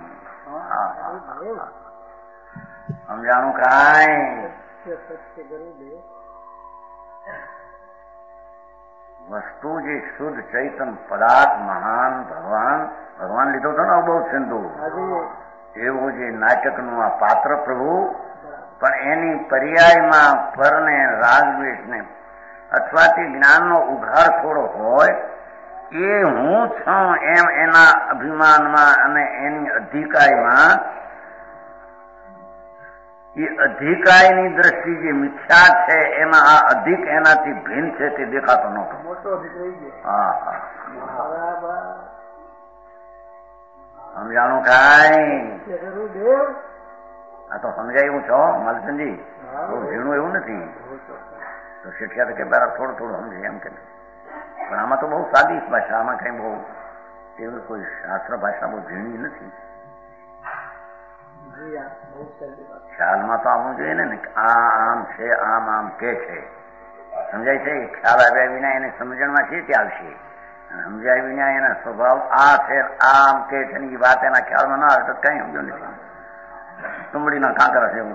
સમજાણું કાંઈ? વસ્તુ જે શુદ્ધ ચૈતન પદાર્થ મહાન ભગવાન ભગવાન લીધો હતો ને અબોધ સિંધુ, એવું જે નાટકનું આ પાત્ર પ્રભુ, પણ એની પર્યાયમાં પરને રાગદ્વેષને અથવા તે જ્ઞાનનો ઉઘાડ થોડો હોય, એ હું છું એમ એના અભિમાનમાં અને એની અધિકારીમાં, એ અધિકારીની દ્રષ્ટિ જે મિથ્યા છે એમાં આ અધિક એનાથી ભિન્ન છે તે દેખાતો નહોતો. હા હા સમજાણું કાંઈ? આ તો સમજાયું છો મલચંદજી, બહુ ઝીણું એવું નથી. તો શીખ્યા તો કે બરાબર થોડું થોડું સમજે એમ કે, પણ આમાં તો બહુ સાદી ભાષા, આમાં કઈ બહુ એવું કોઈ શાસ્ત્ર ભાષા બહુ ઝીણી નથી. ખ્યાલમાં તો આવવું જોઈએ ને કે આ આમ છે આમ આમ કે છે, સમજાય છે? ખ્યાલ આવ્યા વિના એને સમજણમાં છે તે આવશે, સમજાય વિના એના સ્વભાવ આ છે આમ કે છે ને એ વાત એના ખ્યાલમાં ના આવે તો કઈ સમજો નથી. તુંબડીના કાંકરા છે એવું.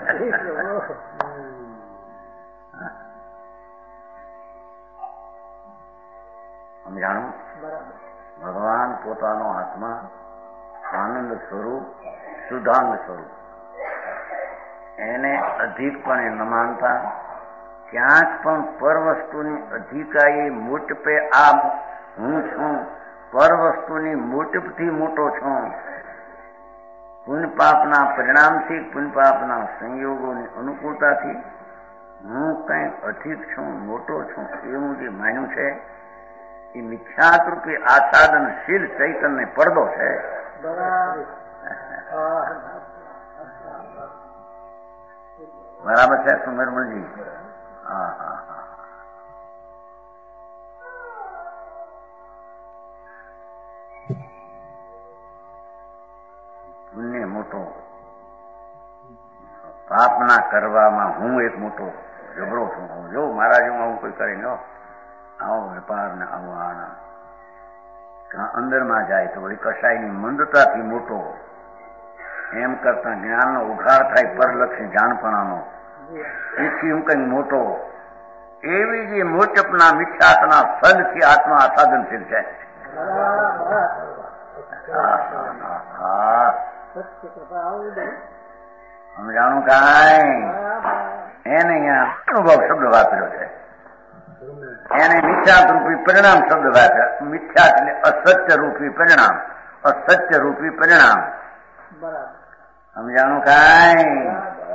સમજાણું? ભગવાન પોતાનો આત્મા આનંદ સ્વરૂપ શુદ્ધાંગ સ્વરૂપ, એને અધિકપણે ન માનતા, ક્યાંક પણ પર વસ્તુની અધિકારી મૂટપે આ હું છું, પર વસ્તુની મૂટપથી મોટો છું, પુણ્ય પાપના પરિણામથી પુણ્ય પાપના સંયોગોની અનુકૂળતાથી હું કંઈક અધિક છું, મોટો છું, એવું જે માન્યું છે એ મિથ્યાત રૂપી આસાદનશીલ ચૈતન્ય પડદો છે. બરાબર છે સુંદરમલજી? હા હા હા. પુણ્ય મોટો, પાપના કરવામાં હું એક મોટો જબરો છું. જો મારા જેવું આવું કોઈ કરે ન, આવો વેપાર ને આવો આના અંદરમાં જાય તો વળી કસાયની મંદતાથી મોટો, એમ કરતા જ્ઞાનનો ઉઘાડ થાય પરલક્ષી જાણપણાનો, એથી હું કઈ મોટો, એવી જે મોટપના મિથ્યાતના ફલથી આત્મા આસાદનશીલ છે. સમજાણું કાંઈ? એને અહીંયા અનુભવ શબ્દ વાપર્યો છે, એને મિથ્યાત રૂપી પરિણામ શબ્દ વાપર્યા. મિથ્યાત એટલે અસત્ય રૂપી પરિણામ, અસત્ય રૂપી પરિણામ. સમજાણું કાંઈ?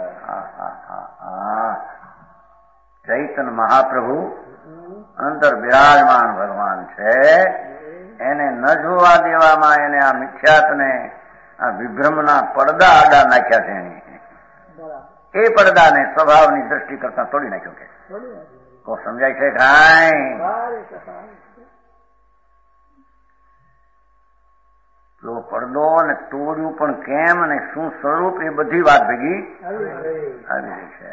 ચૈતન્ય મહાપ્રભુ અંદર બિરાજમાન ભગવાન છે, એને ન જોવા દેવામાં એને આ મિથ્યાતને આ વિભ્રમના પડદા આડા નાખ્યા છે. એને એ પડદાને સ્વભાવની દ્રષ્ટિ કરતા તોડી નાખ્યો. કે તો સમજાય છે કાંઈ? તો પડદો ને તોડ્યું પણ કેમ અને શું સ્વરૂપ એ બધી વાત ભેગી આવી રહી છે.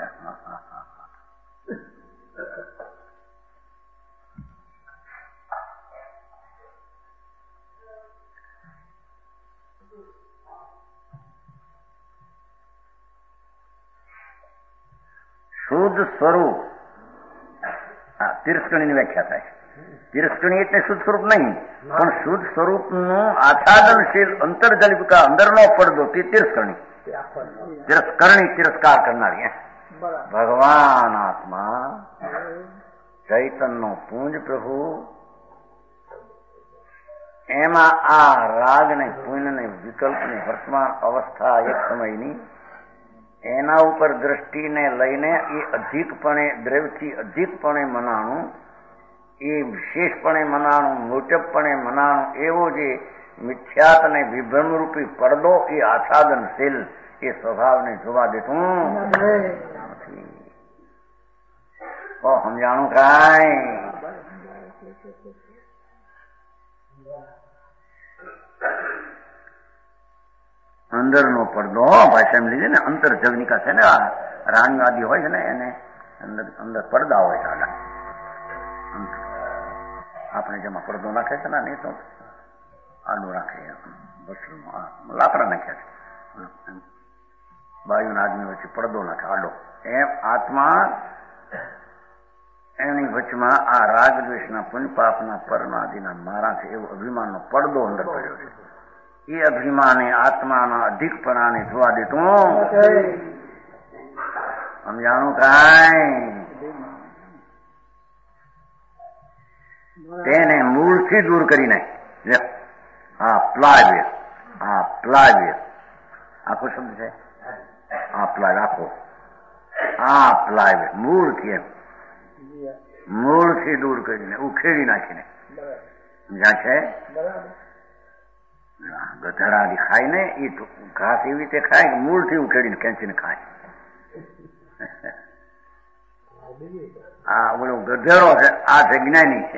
શુદ્ધ સ્વરૂપ તિરસ્કણીની વ્યાખ્યા થાય. તિરસ્કણી એટલે શુદ્ધ સ્વરૂપ નહીં, પણ શુદ્ધ સ્વરૂપનું આચ્છાદનશીલ અંતર્જલિકા અંદરનો પડદો તે તિરસ્કરણી, તિરસ્કરણી તિરસ્કાર કરનારી. ભગવાન આત્મા ચૈતનનો પુંજ પ્રભુ, એમાં આ રાગ ને પુણ્ય ને વિકલ્પ ની વર્તમાન અવસ્થા એક સમયની, એના ઉપર દ્રષ્ટિને લઈને એ અધિકપણે દ્રવ્યથી અધિકપણે મનાણું, એ વિશેષપણે મનાણું, મોટપપણે મનાણું, એવો જે મિથ્યાત અને વિભ્રમરૂપી પડદો એ આચ્છાદનશીલ એ સ્વભાવને જોવા દેતું નથી. તો સમજાણું કાંઈ અંદરનો પડદો ભાષા એમ લીધે ને અંતર જગનિકા છે ને આ રાણી આદિ હોય છે ને એને અંદર અંદર પડદા હોય સાડા આપણે જેમાં પડદો નાખે છે ને નહીં તો આડું રાખે વસ્ત્રમાં લાકડા નાખ્યા છે બાયુના આદમી વચ્ચે પડદો નાખે આડો એમ આત્મા એની વચમાં આ રાગ દ્વેષના પુણ્ય પાપના પરમાદિના મારા છે એવો અભિમાનનો પડદો અંદર પડ્યો છે. એ અભિમાને આત્માના અધિકપણાને જોવા દેતું સમજાણું કાંઈ તેને મૂળથી દૂર કરી નાખી. હા પ્લાવ્ય હા પ્લાવ્ય આખો શબ્દ છે આ પ્લાવ્ય આખો આ પ્લાવ્ય મૂળથી એમ મૂળથી દૂર કરીને ઉખેડી નાખીને જ્યાં છે ગધેડાની ખાય ને એ ઘાસ એવી રીતે ખાય કે મૂળથી ઉખેડીને ખેંચીને ખાય. આ ઓલો ગધેડો છે આ છે જ્ઞાની છે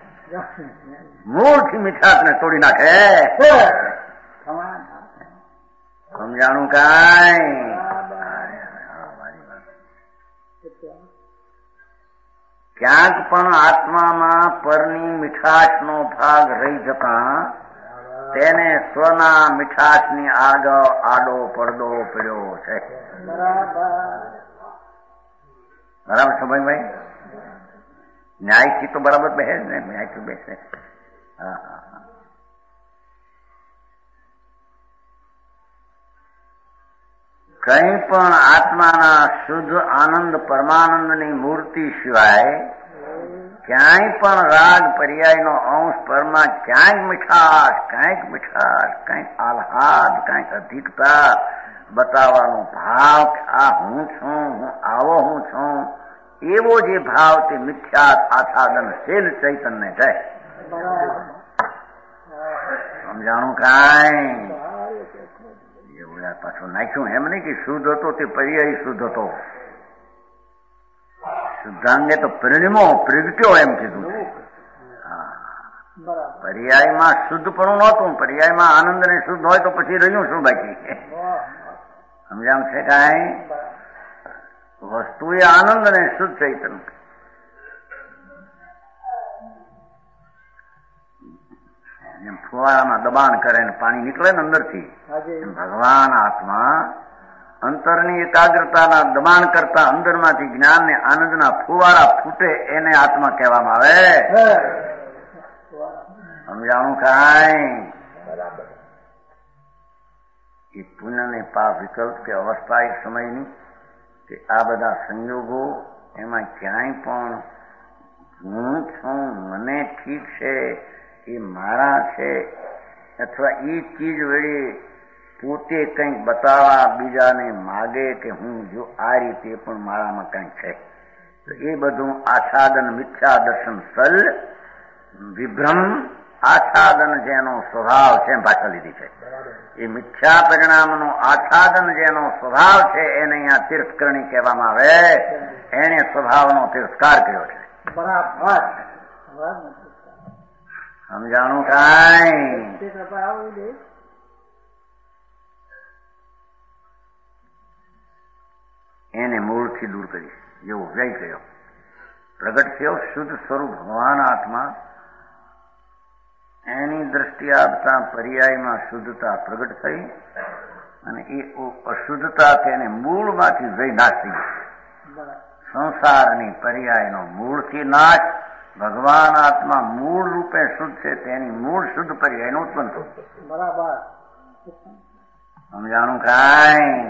મૂળથી મીઠાશને તોડી નાખે. સમજાણું કાંઈ ક્યાંક પણ આત્મામાં પરની મીઠાશનો ભાગ રહી જતા તેને સ્વના મીઠાશની આગળ આડો પડદો પડ્યો છે. બરાબર છે ભાઈ ભાઈ ન્યાયથી તો બરાબર બેસે ને ન્યાયથી બેસે. હા હા હા કઈ પણ આત્માના શુદ્ધ આનંદ પરમાનંદની મૂર્તિ સિવાય ક્યાંય પણ રાગ પર્યાયનો અંશ પરમાં ક્યાંક મીઠાશ ક્યાંક મીઠાશ ક્યાંક આહ્લાદ ક્યાંક અધિકતા બતાવવાનો ભાવ કે આ હું છું હું આવો હું છું એવો જે ભાવ તે મિથ્યા આચ્છાદન શીલ ચૈતન્ય છે. સમજાણું કાંઈ પાછું નાખ્યું એમ નહીં કે શુદ્ધ હતો તે પર્યાય શુદ્ધ હતો. શુદ્ધાંગે તો પરિણમો પ્રગટ્યો એમ કીધું છે. હા પર્યાયમાં શુદ્ધપણું નહોતું પર્યાયમાં આનંદ ને શુદ્ધ હોય તો પછી રહ્યું શું બાકી. સમજાણ છે કાંઈ વસ્તુ એ આનંદ ને શુદ્ધ ચૈતન્ય. એમ ફુવારામાં દબાણ કરે ને પાણી નીકળે ને અંદરથી ભગવાન આત્મા અંતરની એકાગ્રતાના દબાણ કરતા અંદરમાંથી જ્ઞાન ને આનંદના ફુવારા ફૂટે એને આત્મા કહેવામાં આવે. સમજાણું કાંઈ એ પુણ્ય ને પાપ વિકલ્પ કે અવસ્થા એક સમયની કે આ બધા સંયોગો એમાં ક્યાંય પણ હું છું મને ઠીક છે એ મારા છે અથવા એ ચીજ વળી પોતે કંઈક બતાવવા બીજાને માગે કે હું જો આ રીતે પણ મારામાં કંઈક છે તો એ બધું આચ્છાદન મિથ્યા દર્શન સલ વિભ્રમ આચ્છાદન જેનો સ્વભાવ છે ભાષા લીધી છે. એ મિથ્યા પરિણામનો આચ્છાદન જેનો સ્વભાવ છે એને અહીંયા તિરસ્કરણી કહેવામાં આવે. એને સ્વભાવનો તિરસ્કાર કર્યો છે. બરાબર સમજાણું કાંઈ એને મૂળથી દૂર કરી જેવો વ્યય કર્યો. પ્રગટ થયો શુદ્ધ સ્વરૂપ ભગવાન આત્મા એની દ્રષ્ટિ આપતા પર્યાયમાં શુદ્ધતા પ્રગટ થઈ અને એ અશુદ્ધતા તેને મૂળમાંથી જઈ નાશી. સંસારની પર્યાયનો મૂળથી નાશ ભગવાન આત્મા મૂળ રૂપે શુદ્ધ છે તેની મૂળ શુદ્ધ પર્યાયનો ઉત્પન્ન થયું. બરાબર સમજાણું કાંઈ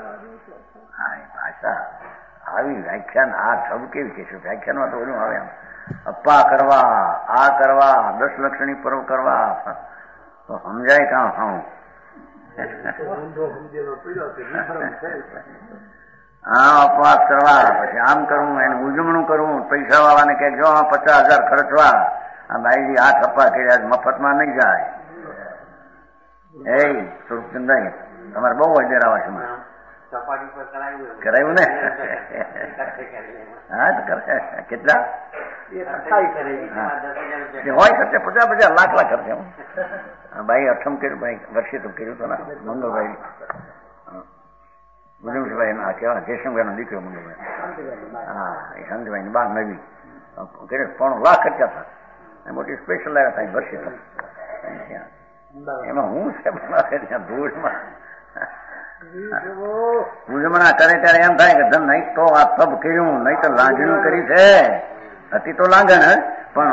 ભાષા આવી વ્યાખ્યાન આ શબ્દ કેવી કે છે વ્યાખ્યાનમાં તો ઓલું આવે એમ અપ્પા કરવા આ કરવા દસ લક્ષણી પર્વ કરવા તો સમજાય કાં ખાઉં. હા અપવાસ કરવા પછી આમ કરવું એને ઉજવણું કરવું પૈસા વાળાને કે જો પચાસ હજાર ખર્ચવા આ બાઈજી આઠ અપ્પા કર્યા મફતમાં નહીં જાય. એ સ્વરૂપચંદાઈ તમારે બહુ હોય ડેરાવાસીમાં કરાયું ને? હા તો કરે કેટલા હોય ખર્ચે પચાસ પચાસ લાખ લાખ ખર્ચે. ભાઈ અઠમ કર્યું ભાઈ વર્ષે તો કર્યું તો ના મંગળભાઈ મુજમભાઈ ના કેવા જયશંકર નો દીકરો મંગળભાઈ. હા એ શાંતિભાઈ ની બાર નવી પોણો લાખ ખર્ચા હતા. મોટી સ્પેશિયલ લાવ્યા હતા વર્ષે એમાં હું છે ત્યાં ધૂળમાં પૂજમણા કરે ત્યારે એમ થાય કે ધન નહીં તો આ તબ કર્યું નહીં તો લાગણીઓ કરી છે. હતી તો લાગણ પણ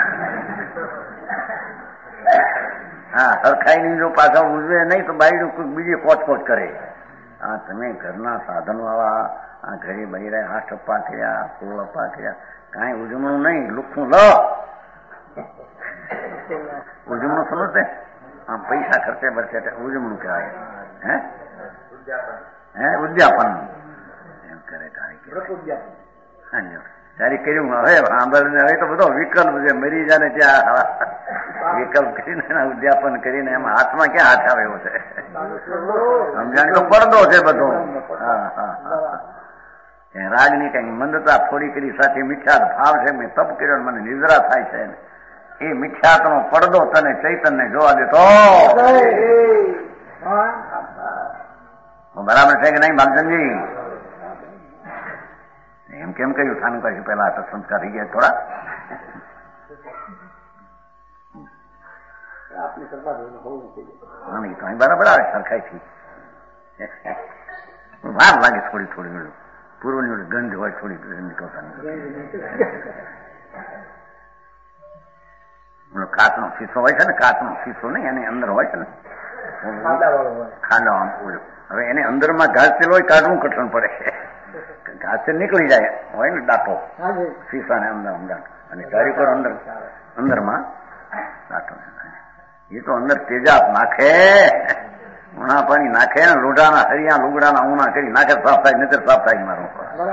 હા સરખાઈ જો પાછા ઉજવે નહીં તો બાયડું કોઈ બીજી કોચ કોચ કરે. આ તમે ઘરના સાધન વાળા આ ઘરે બહેરા હાથ અપ્પા થયા ફૂલ અપ્પા થયા કાંઈ ઉજવણું નહીં લુખું લો ઉજવણું સમજશે. આમ પૈસા ખર્ચે બરસે ઉજવણું કહેવાય. હે હે ઉદ્યાપન એમ કરે તારી તારી કર્યું. હવે સાંભળને હવે તો બધો વિકલ્પ છે. મરી જાય ત્યાં વિકલ્પ કરીને એના ઉદ્યાપન કરીને એમાં હાથમાં ક્યાં હાથ આવે એવો છે. સમજાણ તો પડદો છે બધો. હા હા રાજની કઈ મંદતા થોડી કરી સાથે મિથ્યાત ભાવ છે. મેં તપ કર્યો મને નિદ્રા થાય છે. એ મિથ્યાત નો પડદો તને ચૈતન્ય જોવા દેતો બરાબર છે કે નહીં ભાગચંદજી? એમ કેમ કહ્યું થાનું કહ્યું પેલા તો સંસ્કાર થઈ ગયા થોડા. બરાબર આવે સરખાઈ થી વાર લાગે થોડી થોડી પૂર્વની ગંધ હોય થોડી નીકળતા કાચનો શીશો હોય છે ને કાચનો શીશો નહીં એની અંદર હોય છે ને ખાંડા હવે એને અંદરમાં ઘાસ તેલ હોય કાઢવું કઠણ પડે. ઘાસ તેલ નીકળી જાય હોય ને ડાટો શીશાને અંદર અંદર અને ચારી પર અંદર અંદરમાં ડાટો એ તો અંદર તેજાબ નાખે ઉણા પાણી નાખે ને લોઢાના હરિયા લુગડાના ઉણા કરી નાખે સાફ થાય નજર સાફ થાય મારું.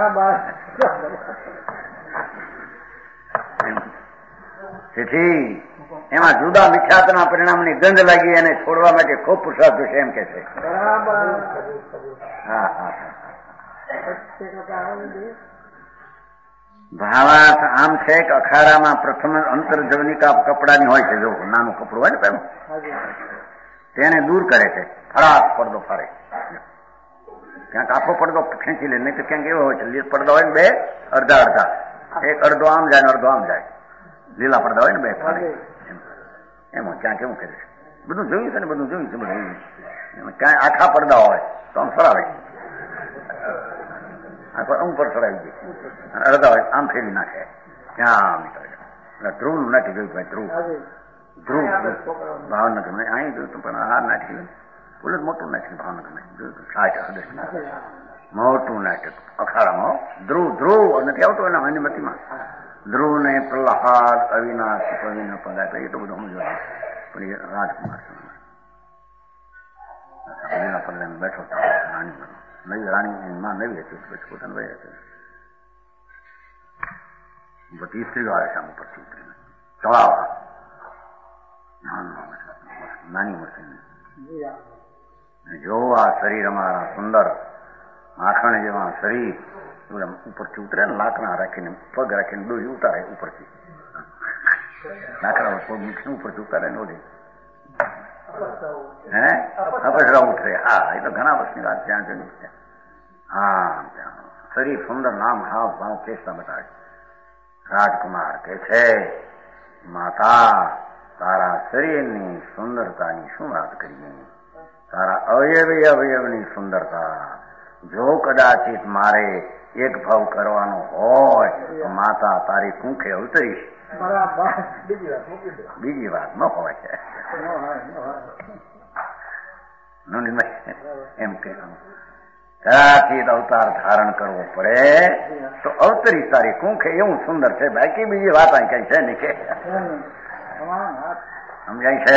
તેથી એમાં જુદા મિથ્યાતના પરિણામની ગંધ લાગી અને છોડવા માટે ખૂબ પુરુષાર્થ છે એમ કે છે. હા હા ભાવાર્થ આમ છે કે અખાડામાં પ્રથમ અંતરજવનિકા કપડાની હોય છે. જો નાનું કપડું હોય ને પેલું તેને દૂર કરે છે. ફરાક પડદો ફરે ક્યાંક આખો પડદો ખેંચી લે નહીં તો ક્યાંક એવો હોય છે લીલ પડદા હોય ને બે અડધા અડધા એક અડધો આમ જાય ને અડધો આમ જાય. લીલા પડદા હોય ને બે ફરે એમાં ક્યાંક એવું કરે છે. બધું જોયું છે ને બધું જોયું છે બધું. ક્યાંય આખા પડદા હોય તો આમ ફરાવે ઉપર ચડાવી દે અડધા હોય આમ ફેરી નાખે ક્યાં નીકળે. ધ્રુવ નું નાખી જોયું ભાઈ ધ્રુવ ધ્રુવ ભાવનગર અહીં જોયું પણ આ નાખી બોલે મોટું નાખ્યું ભાવનગર જોયું મોટું નાટક અખાડામાં ધ્રુવ ધ્રુવ નથી આવતું એના અનુમતિમાં ધ્રુવ ને પ્રહલાદ અવિનાશ પ્રવીણ પદાર્થ એ તો બધું સમજવા પણ એ રાજકુમાર પલ્લે બેઠો રાણી નવી રાણી માં નવી હતી પછી પોતાને વહી હતી. બધી સ્ત્રીઓ આવે છે આમ ઉપરથી ઉતરીને ચડાવ નાની ઉંમર જો આ શરીર અમારા સુંદર માખણ જેવા શરીર ઉપરથી ઉતરે ને લાકડા રાખીને પગ રાખીને ડોહી ઉતારે ઉપરથી લાકડા પગ મૂકીને ઉપરથી ઉતારે ને ઓલી હે અપસરા ઉતરે. હા એ તો ઘણા વર્ષની વાત ત્યાં જઈ. હા શરીર સુંદર નામ હાવ ભાવ કેસતા બતાવે. રાજકુમાર કે છે માતા તારા શરીરની સુંદરતાની શું વાત કરીએ. તારા અવયવી અવયવની સુંદરતા જો કદાચિત મારે એક ભાવ કરવાનો હોય તો માતા તારી કુંખે અવતરીશ. બીજી વાત ન હોય એમ કે કદાચિત અવતાર ધારણ કરવો પડે તો અવતરી તારી કુંખે એવું સુંદર છે. બાકી બીજી વાત અહીં કઈ છે નહીં કે સમજાય છે.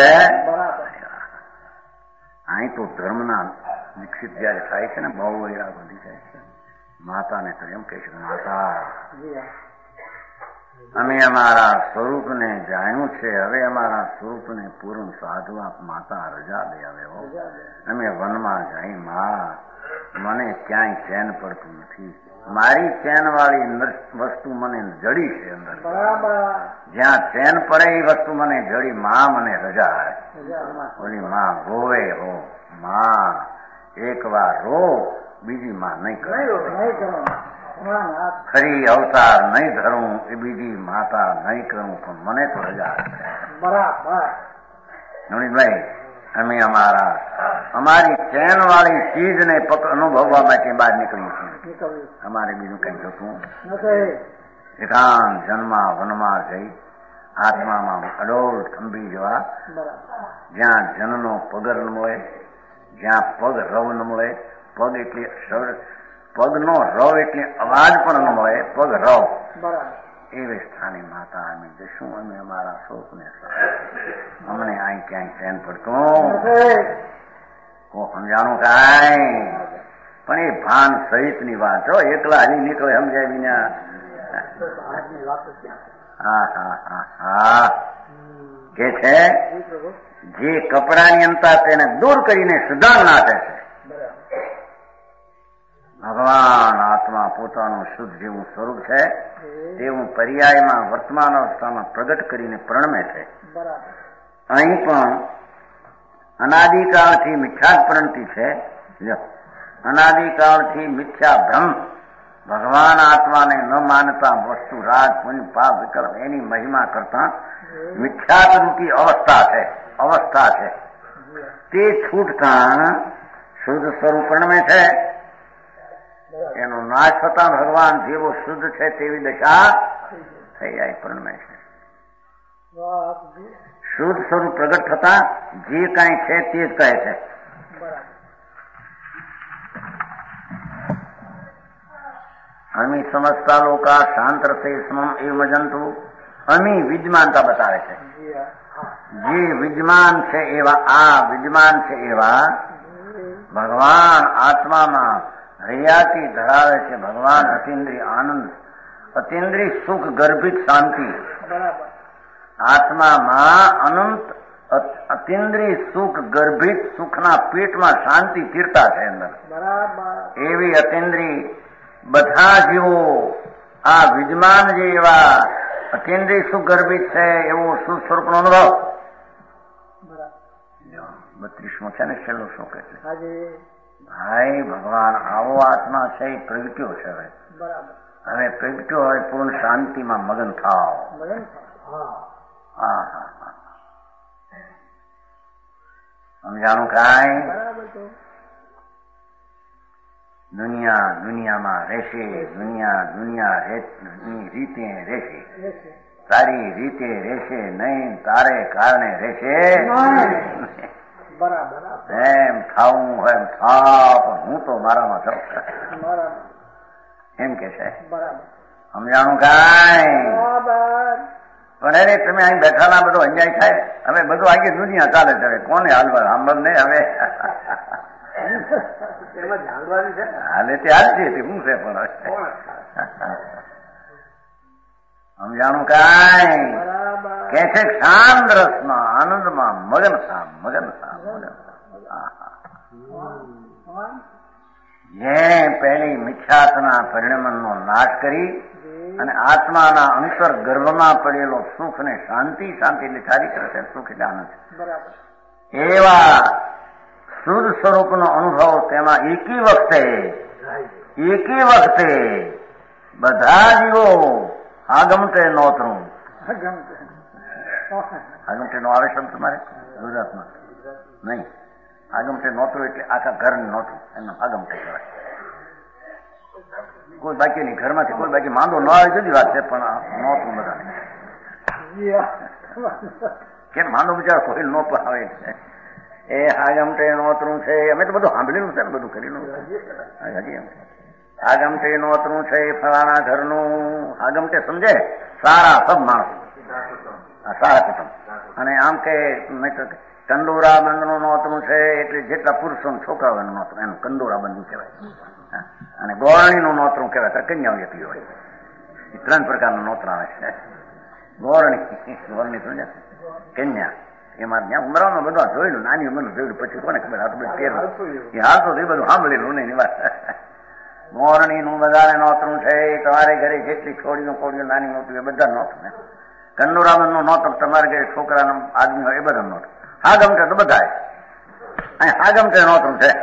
અહીં તો ધર્મના વિકસિત જયારે થાય છે ને બહુ વૈરા બધી જાય છે. માતાને તો એમ કહે છે માતા અમે અમારા સ્વરૂપને જાણ્યું છે. હવે અમારા સ્વરૂપને પૂર્ણ સાધવા માતા રજા દે. હવે અમે વનમાં જઈ મા મને ક્યાંય ચેન પડતું નથી. મારી ચેન વાળી વસ્તુ મને જડી છે અંદર. જ્યાં ચેન પડે એ વસ્તુ મને જડી. મા મને રજા. ઓલી મા રોવે હો મા એક વાર રો બીજી માં નહીં કરે. ખરી અવતાર નહીં ધરું એ બીજી માતા નહીં કરું પણ મને તો રજા બરાબર. નવનીતભાઈ અમે અમારા અમારી ચેન વાળી ચીજ ને અનુભવવા માટે બહાર નીકળ્યું છું. અમારે બીજું કઈ જોતું એકાંત જન્મા વનમાં જઈ આત્મામાં અડોળ થંભી જવા. જ્યાં જનનો પગર ન મળે, જ્યાં પગ રવ ન મળે. પગ એટલે પગનો રવ એટલે અવાજ પણ ન મળે. પગ રવ એવી સ્થાને માતા અમે જશું. અમે અમારા શોકને અમને અહીં ક્યાંય ચેન પડતું કોઈ સમજાણું કાંઈ. પણ એ ભાન સહિત ની વાત હો. એકલા હલી નીકળે સમજાય વિના. હા હા હા હા કે છે જે કપડાની અંતર તેને દૂર કરીને સુધાર નાખે છે. ભગવાન આત્મા પોતાનું શુદ્ધ જેવું સ્વરૂપ છે તેવું પર્યાયમાં વર્તમાન અવસ્થામાં પ્રગટ કરીને પ્રણમે છે. અહીં પણ અનાદિકાળથી મિથ્યા પ્રણતિ છે. અનાદિકાળથી મિથ્યા ભ્રમ ભગવાન આત્માને ન માનતા વસ્તુ રાગ પુણ્ય પાપ વિકલ્પ એની મહિમા કરતા મિથ્યારૂપી અવસ્થા છે અવસ્થા છે તે છૂટતા શુદ્ધ સ્વરૂપ પ્રણમે છે. એનો નાશ થતા ભગવાન જેવો શુદ્ધ છે તેવી દશા થઈ જાય પ્રણમે છે. શુદ્ધ સ્વરૂપ પ્રગટ થતા જે કાંઈ છે તે જ કહે છે. અમી સમજતા લોકા શાંત રસે સમમ એવ જંતુ. અમી વિદ્યમાનતા બતાવે છે. જે વિદ્યમાન છે એવા આ વિદ્યમાન છે એવા ભગવાન આત્મામાં હરિયાતી ધરાવે છે. ભગવાન અતિન્દ્રિય આનંદ અતિન્દ્રિય સુખ ગર્ભિત શાંતિ આત્મામાં અનંત અતિન્દ્રિય સુખ ગર્ભિત સુખના પેટમાં શાંતિ તીર્થા છે અંદર. એવી અતિન્દ્રિય બધા જીવો આ વિદ્યમાન જે એવા અતિન્દ્રિય સુખ ગર્ભિત છે એવો શુદ્ધ સ્વરૂપ નો અનુભવ. બત્રીસમો છે ને છેલ્લો શ્લોક એટલે ભાઈ ભગવાન આવો આત્મા છે એ પ્રગટ્યો છે. હવે હવે પ્રગટ્યો હવે પૂર્ણ શાંતિમાં મગન થાવ. હા હા હા સમજાણું કાંઈ. દુનિયા દુનિયામાં રહેશે. દુનિયા દુનિયા રીતે રહેશે. તારી રીતે રહેશે નહીં. તારે કારણે રહેશે. એમ થાવું હોય એમ થાવ પણ હું તો મારામાં થાવ એમ કે છે. સમજાણું કાંઈ. પણ અરે તમે અહીં બેઠાના બધો અન્યાય થાય. હવે બધું આખી દુનિયા ચાલે છે. કોને હાલવા સાંભળ ને હવે હાલે તે હાલતી હતી શું છે પણ સમજાણું કાંઈ. કે છે શાંત રસમાં આનંદમાં મગન થા મગન થા મગન થા. જેણે પહેલી મિથ્યાત્વના પરિણમનનો નાશ કરી અને આત્માના અંતર ગર્ભમાં પડેલો સુખ ને શાંતિ શાંતિ એટલે ચારિત્ર છે. સુખ એટલે આનંદ છે. એવા શુદ્ધ સ્વરૂપનો અનુભવ તેમાં એકી વખતે એકી વખતે બધા જીવો આગમતે નોતરું. આગમતે નો આવે શબ્દ તમારે ગુજરાતમાં નહીં. આગમતે નોતરું એટલે આખા ઘર નોતરું એનું આગમતે કહેવાય. કોઈ બાકી નહીં. ઘરમાંથી કોઈ બાકી માંદો ન આવે જુદી વાત છે પણ નોતરું બધા કેમ માંદો બિચારો કોઈ નો પણ આવે છે. એ આગમતે નોતરું છે. અમે તો બધું સાંભળેલું છે ને બધું કરેલું હજી એમ. આગમતે નોતરું છે ફલાણા ઘરનું. આગમતે સમજે સારા સબ માણસ સારા કુટુંબ. અને આમ કે કંદોરા બંધનું નોતરું છે એટલે જેટલા પુરુષો છોકરાઓ એનું નોતરું એનું કંદોરા બંધ કહેવાય. અને ગોળણીનું નોતરું કહેવાય કન્યાઓ જતી હોય એ ત્રણ પ્રકારના નોતરા છે. ગોરણી ગોરણી સમજ્યા, કન્યા એમાં ત્યાં ઉમરામાં બધું જોયેલું, નાની ઉંમરનું જોયેલું, પછી કોને ખબર આ તો બધું પહેરું એ હાલતો એ બધું સાંભળેલું નહીં વાત. મોરણીનું બધાને નોતરું છે. તમારે ઘરે જેટલી છોડીઓ કોડીઓ નાની મોટી એ બધા નોતરું ને. કંદુરામન નું નોતર તમારે ઘરે છોકરાના આદમી હોય એ બધા નોતરું. હા ગમતે તો બધા અહીં હા ગમતે નોતરું છે.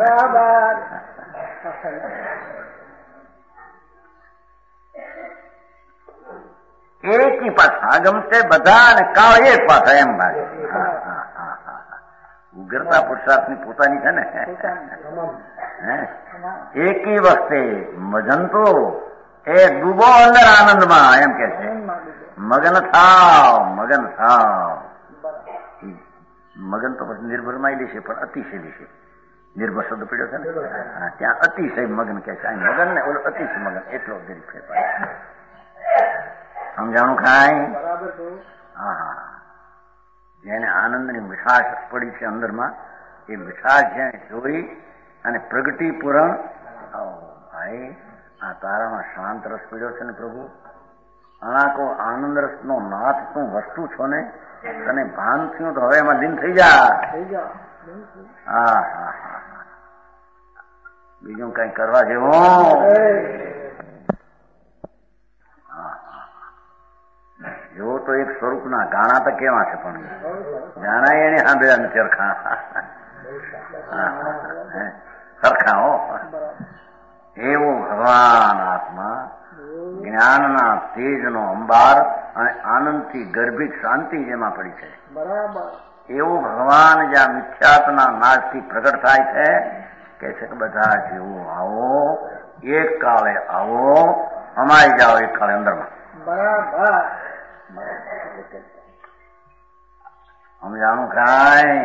એકી પાછા ગમતે બધા અને કાળ એક પાછા એમ ભાગે. ઉગ્રતા પુરુષાર્થની પોતાની છે ને. એકી વખતે મગન તો એ ડૂબો અંદર આનંદમાં એમ કે છે. મગન થાવ મગન થાવ. મગન તો પછી નિર્ભરમાં લેશે પણ અતિશય લેશે. નિર્ભર શબ્દ પીડ્યો છે ને ત્યાં અતિશય મગન કે છે. મગન ને ઓલો અતિશય મગન એટલો ગરીબ ફેરફાર. સમજાણું ખાય. હા હા જેને આનંદની મીઠાશ પડી છે અંદરમાં એ મીઠાશ જેને જોઈ અને પ્રગટી પૂરણ ભાઈ આ તારામાં શાંત રસ પીડ્યો છે ને પ્રભુ. અણાકો આનંદ રસ નો નાથ તું વસ્તુ છો ને તને ભાન થયું તો હવે એમાં લીન થઈ જા. હા હા હા બીજું કઈ કરવા જેવું. જો તો એક સ્વરૂપના ગાણા તો કેવા છે પણ ગાણા એને સાંભળ્યા નથી સરખા. સરખા હો એવું ભગવાન આત્મા જ્ઞાનના તેજનો અંબાર અને આનંદથી ગર્ભિત શાંતિ જેમાં પડી છે. એવું ભગવાન જ્યાં મિથ્યાત્વના નાશથી પ્રગટ થાય છે કે છે કે બધા જેવું આવો એક કાળે આવો અમારી જાઓ એક કાળે અંદરમાં. બરાબર સમજાણું ખાય.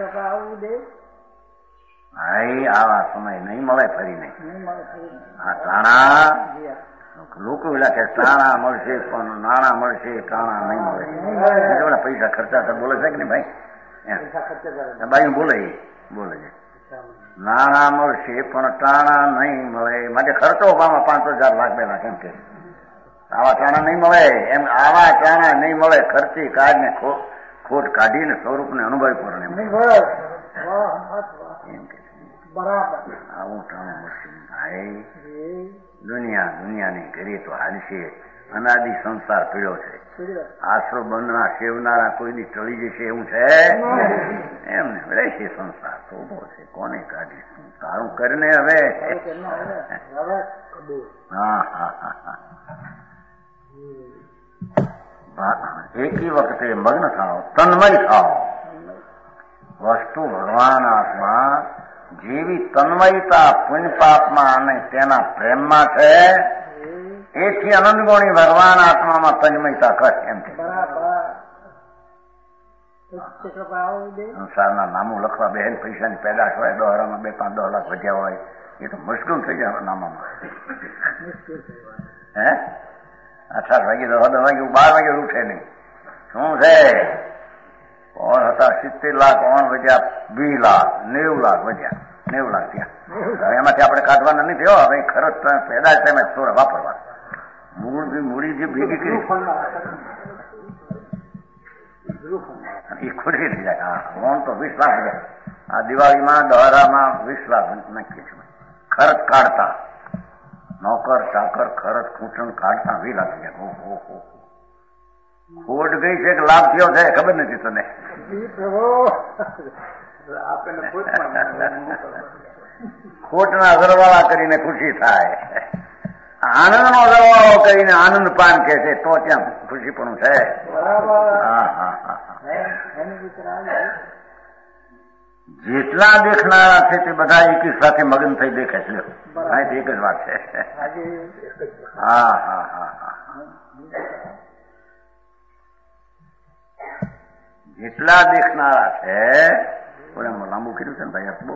ભાઈ આવા સમય નહીં મળે ફરી નહીં. આ ટાણા લોકો પેલા કે ટાણા મળશે પણ નાણાં મળશે ટાણા નહીં મળે. પૈસા ખર્ચા તો બોલે છે કે નહીં ભાઈ. બાઈ બોલે બોલે છે નાણાં મળશે પણ ટાણા નહીં મળે માટે ખર્ચો પામાં પાંચ હજાર લાખ બે લાખ એમ કે આવા ટાણા નહીં મળે એમ. આવા ટાણા નહીં મળે ખર્ચી કાઢને ખોટ કાઢીને સ્વરૂપને અનુભવ કરો એમ કે આવું ટાણું મળશે. ભાઈ દુનિયા દુનિયાની કરીએ તો હાલશે. અનાદિ સંસાર પીડ્યો છે. આશરો બંધના સેવનારા કોઈની ટળી જશે એવું છે એમને રહેશે સંસાર તો ઉભો છે. કોને કાઢીશું સારું કરીને હવે. હા હા હા હા એકી વખતે મગ્ન થાવ તન્મય થાવ. વસ્તુ ભગવાન આત્મા જેવી તન્મયતા પુણ્ય પાપમાં અને તેના પ્રેમમાં છે એથી અનંતગુણી ભગવાન આત્મામાં તન્મયતા કર એમ છે. સંસારના નામો લખવા બેન પૈસાની પેદાશ હોય દોહરામાં બે પાંચ દસ લાખ વધ્યા હોય એ તો મુશ્કેલ થઈ જાય નામામાં. હે અઠાર વાગે દસ દસ વાગે બાર વાગે ઉઠે નહીં. શું છે કોણ હતા સિત્તેર લાખ કોણ વધ્યા વીસ લાખ નેવું લાખ વધ્યા નેવું લાખ ત્યાં. હવે એમાંથી આપણે કાઢવાના નથી થયો. હવે ખરચ પેદાશ થાય થોડા વાપરવા મૂળ મૂડી જે ભેગી કરી એ ખુરશી થઈ જાય. હા કોણ તો વીસ લાખ વધ્યા. આ દિવાળીમાં દહરામાં વીસ લાખ નાખીએ છીએ ખર્ચ કાઢતા. નોકર ચાકર ખરચ ખૂંચણ કાઢતા વીસ લાખ ગયા. ઓહો ખોટ ગઈ છે કે લાભ થયો છે ખબર નથી તને. ખોટના અગરવાળા કરીને ખુશી થાય. આનંદનો અગરવાળો કરીને આનંદ પાન કે છે તો ત્યાં ખુશી પણ છે. હા હા હા જેટલા દેખનારા છે તે બધા એકી સાથે મગન થઈ દેખે છે. એક જ વાત છે. હા હા હા હા જેટલા દેખનારા છે લાંબુ કર્યું છે ને ભાઈ બહુ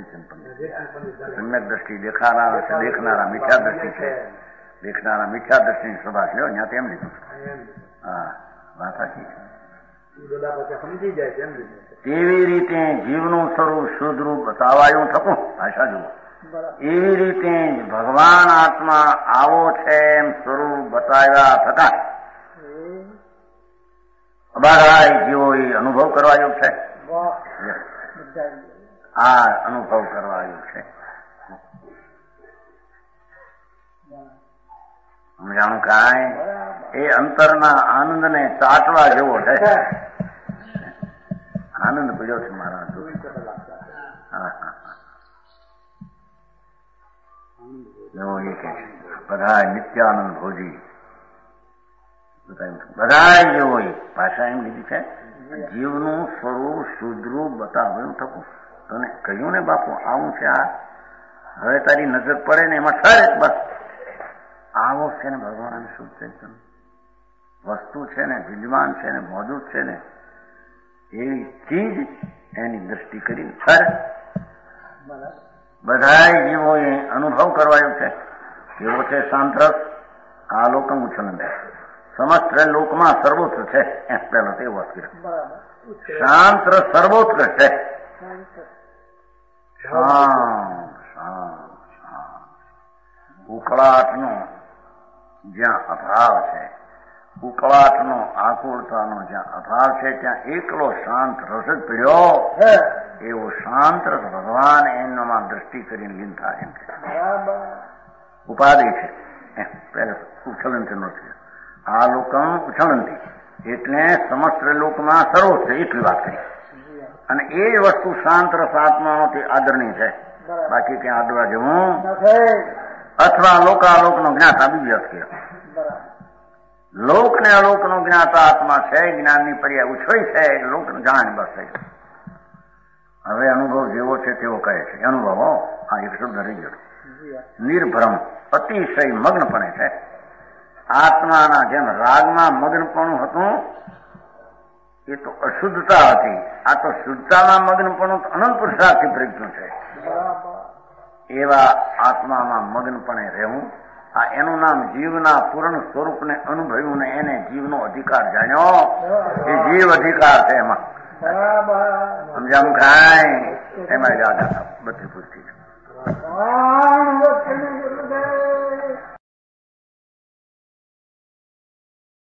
સમ્યક દ્રષ્ટિ દેખાનારા છે દેખનારા મિથ્યા દ્રષ્ટિ છે. દેખનારા મિથ્યા દ્રષ્ટિની સભા છે ત્યાં તેમ લીધું. હા વાત સાચી છે. સમજી જાય તેવી રીતે જીવનું સ્વરૂપ શુદ્ધ રૂપ બતાવાયું થતું ભાષા જુઓ એવી રીતે જ ભગવાન આત્મા આવો છે એમ સ્વરૂપ બતાવ્યા થતા બધા જીવો એ અનુભવ કરવા યોગ છે. આ અનુભવ કરવા યોગ છે. સમજાણું કાંઈ? એ અંતરના આનંદને ચાટવા જેવો છે. આનંદ પડ્યો છે મારા. હા હા એવો એ કે બધા નિત્યાનંદ ભોજી બધા જેવો એ ભાષા એમ લીધી છે. જીવનું સ્વરૂપ શુદ્ધરૂપ બતાવ્યું થતું. તને કહ્યું ને બાપુ આવું છે. આ હવે તારી નજર પડે ને એમાં સારે બસ આવો છે ને ભગવાન શુદ્ધ ચૈતન્ય વસ્તુ છે ને વિદ્યમાન છે ને મોજૂદ છે ને એવી ચીજ એની દ્રષ્ટિ કરીને સર બધા જીવોએ અનુભવ કરવાયો છે. એવો છે શાંતરસ આ લોકમ ઉચ્છનંદ સમસ્ત લોકમાં સર્વોચ્ચ છે. એમ પહેલો તે વાત કરી શાંત રસ સર્વોત્કૃષ્ટ છે. શાંત શાંત શાંત ઉકળાટનો જ્યાં અભાવ છે, ઉકળાટનો આકુળતાનો જ્યાં અભાવ છે ત્યાં એકલો શાંત રસ જ પીડ્યો. એવો શાંત રસ ભગવાન એનામાં દ્રષ્ટિ કરીને લીન થાય એમ છે. ઉપાધિ છે એમ પહેલા ઉછલંતી નો છે. આ લોકમ ઉછલંતી એટલે સમસ્ત લોકમાં સર્વોચ્ચ છે એટલી વાત કરી. અને એ વસ્તુ શાંત રસ આત્માઓથી આદરણીય છે. બાકી ક્યાં આદરવા જેવું અથવા લોકાલોકનો જ્ઞાતા બીજી વાત કહે. લોક ને અલોક નો જ્ઞાતા આત્મા છે. જ્ઞાનની પર્યાય ઉછળી છે. લોક જાણે બસ થઈ. હવે અનુભવ જેવો છે તેવો કહે છે. અનુભવ આ એક શબ્દ રહી ગયો. નિર્ભ્રમ અતિશય મગ્નપણે છે. આત્માના જેમ રાગમાં મગ્નપણું હતું એ તો અશુદ્ધતા હતી. આ તો શુદ્ધતામાં મગ્નપણું અનંત પુરુષાર્થથી પ્રજ્ઞ છે. એવા આત્મામાં મગ્નપણે રહેવું આ એનું નામ જીવના પૂર્ણ સ્વરૂપને અનુભવ્યું ને એને જીવનો અધિકાર જાણ્યો. એ જીવ અધિકાર છે. એમાં સમજાવું કાંઈ એમાં યાદ બધી પુષ્ટિ છે.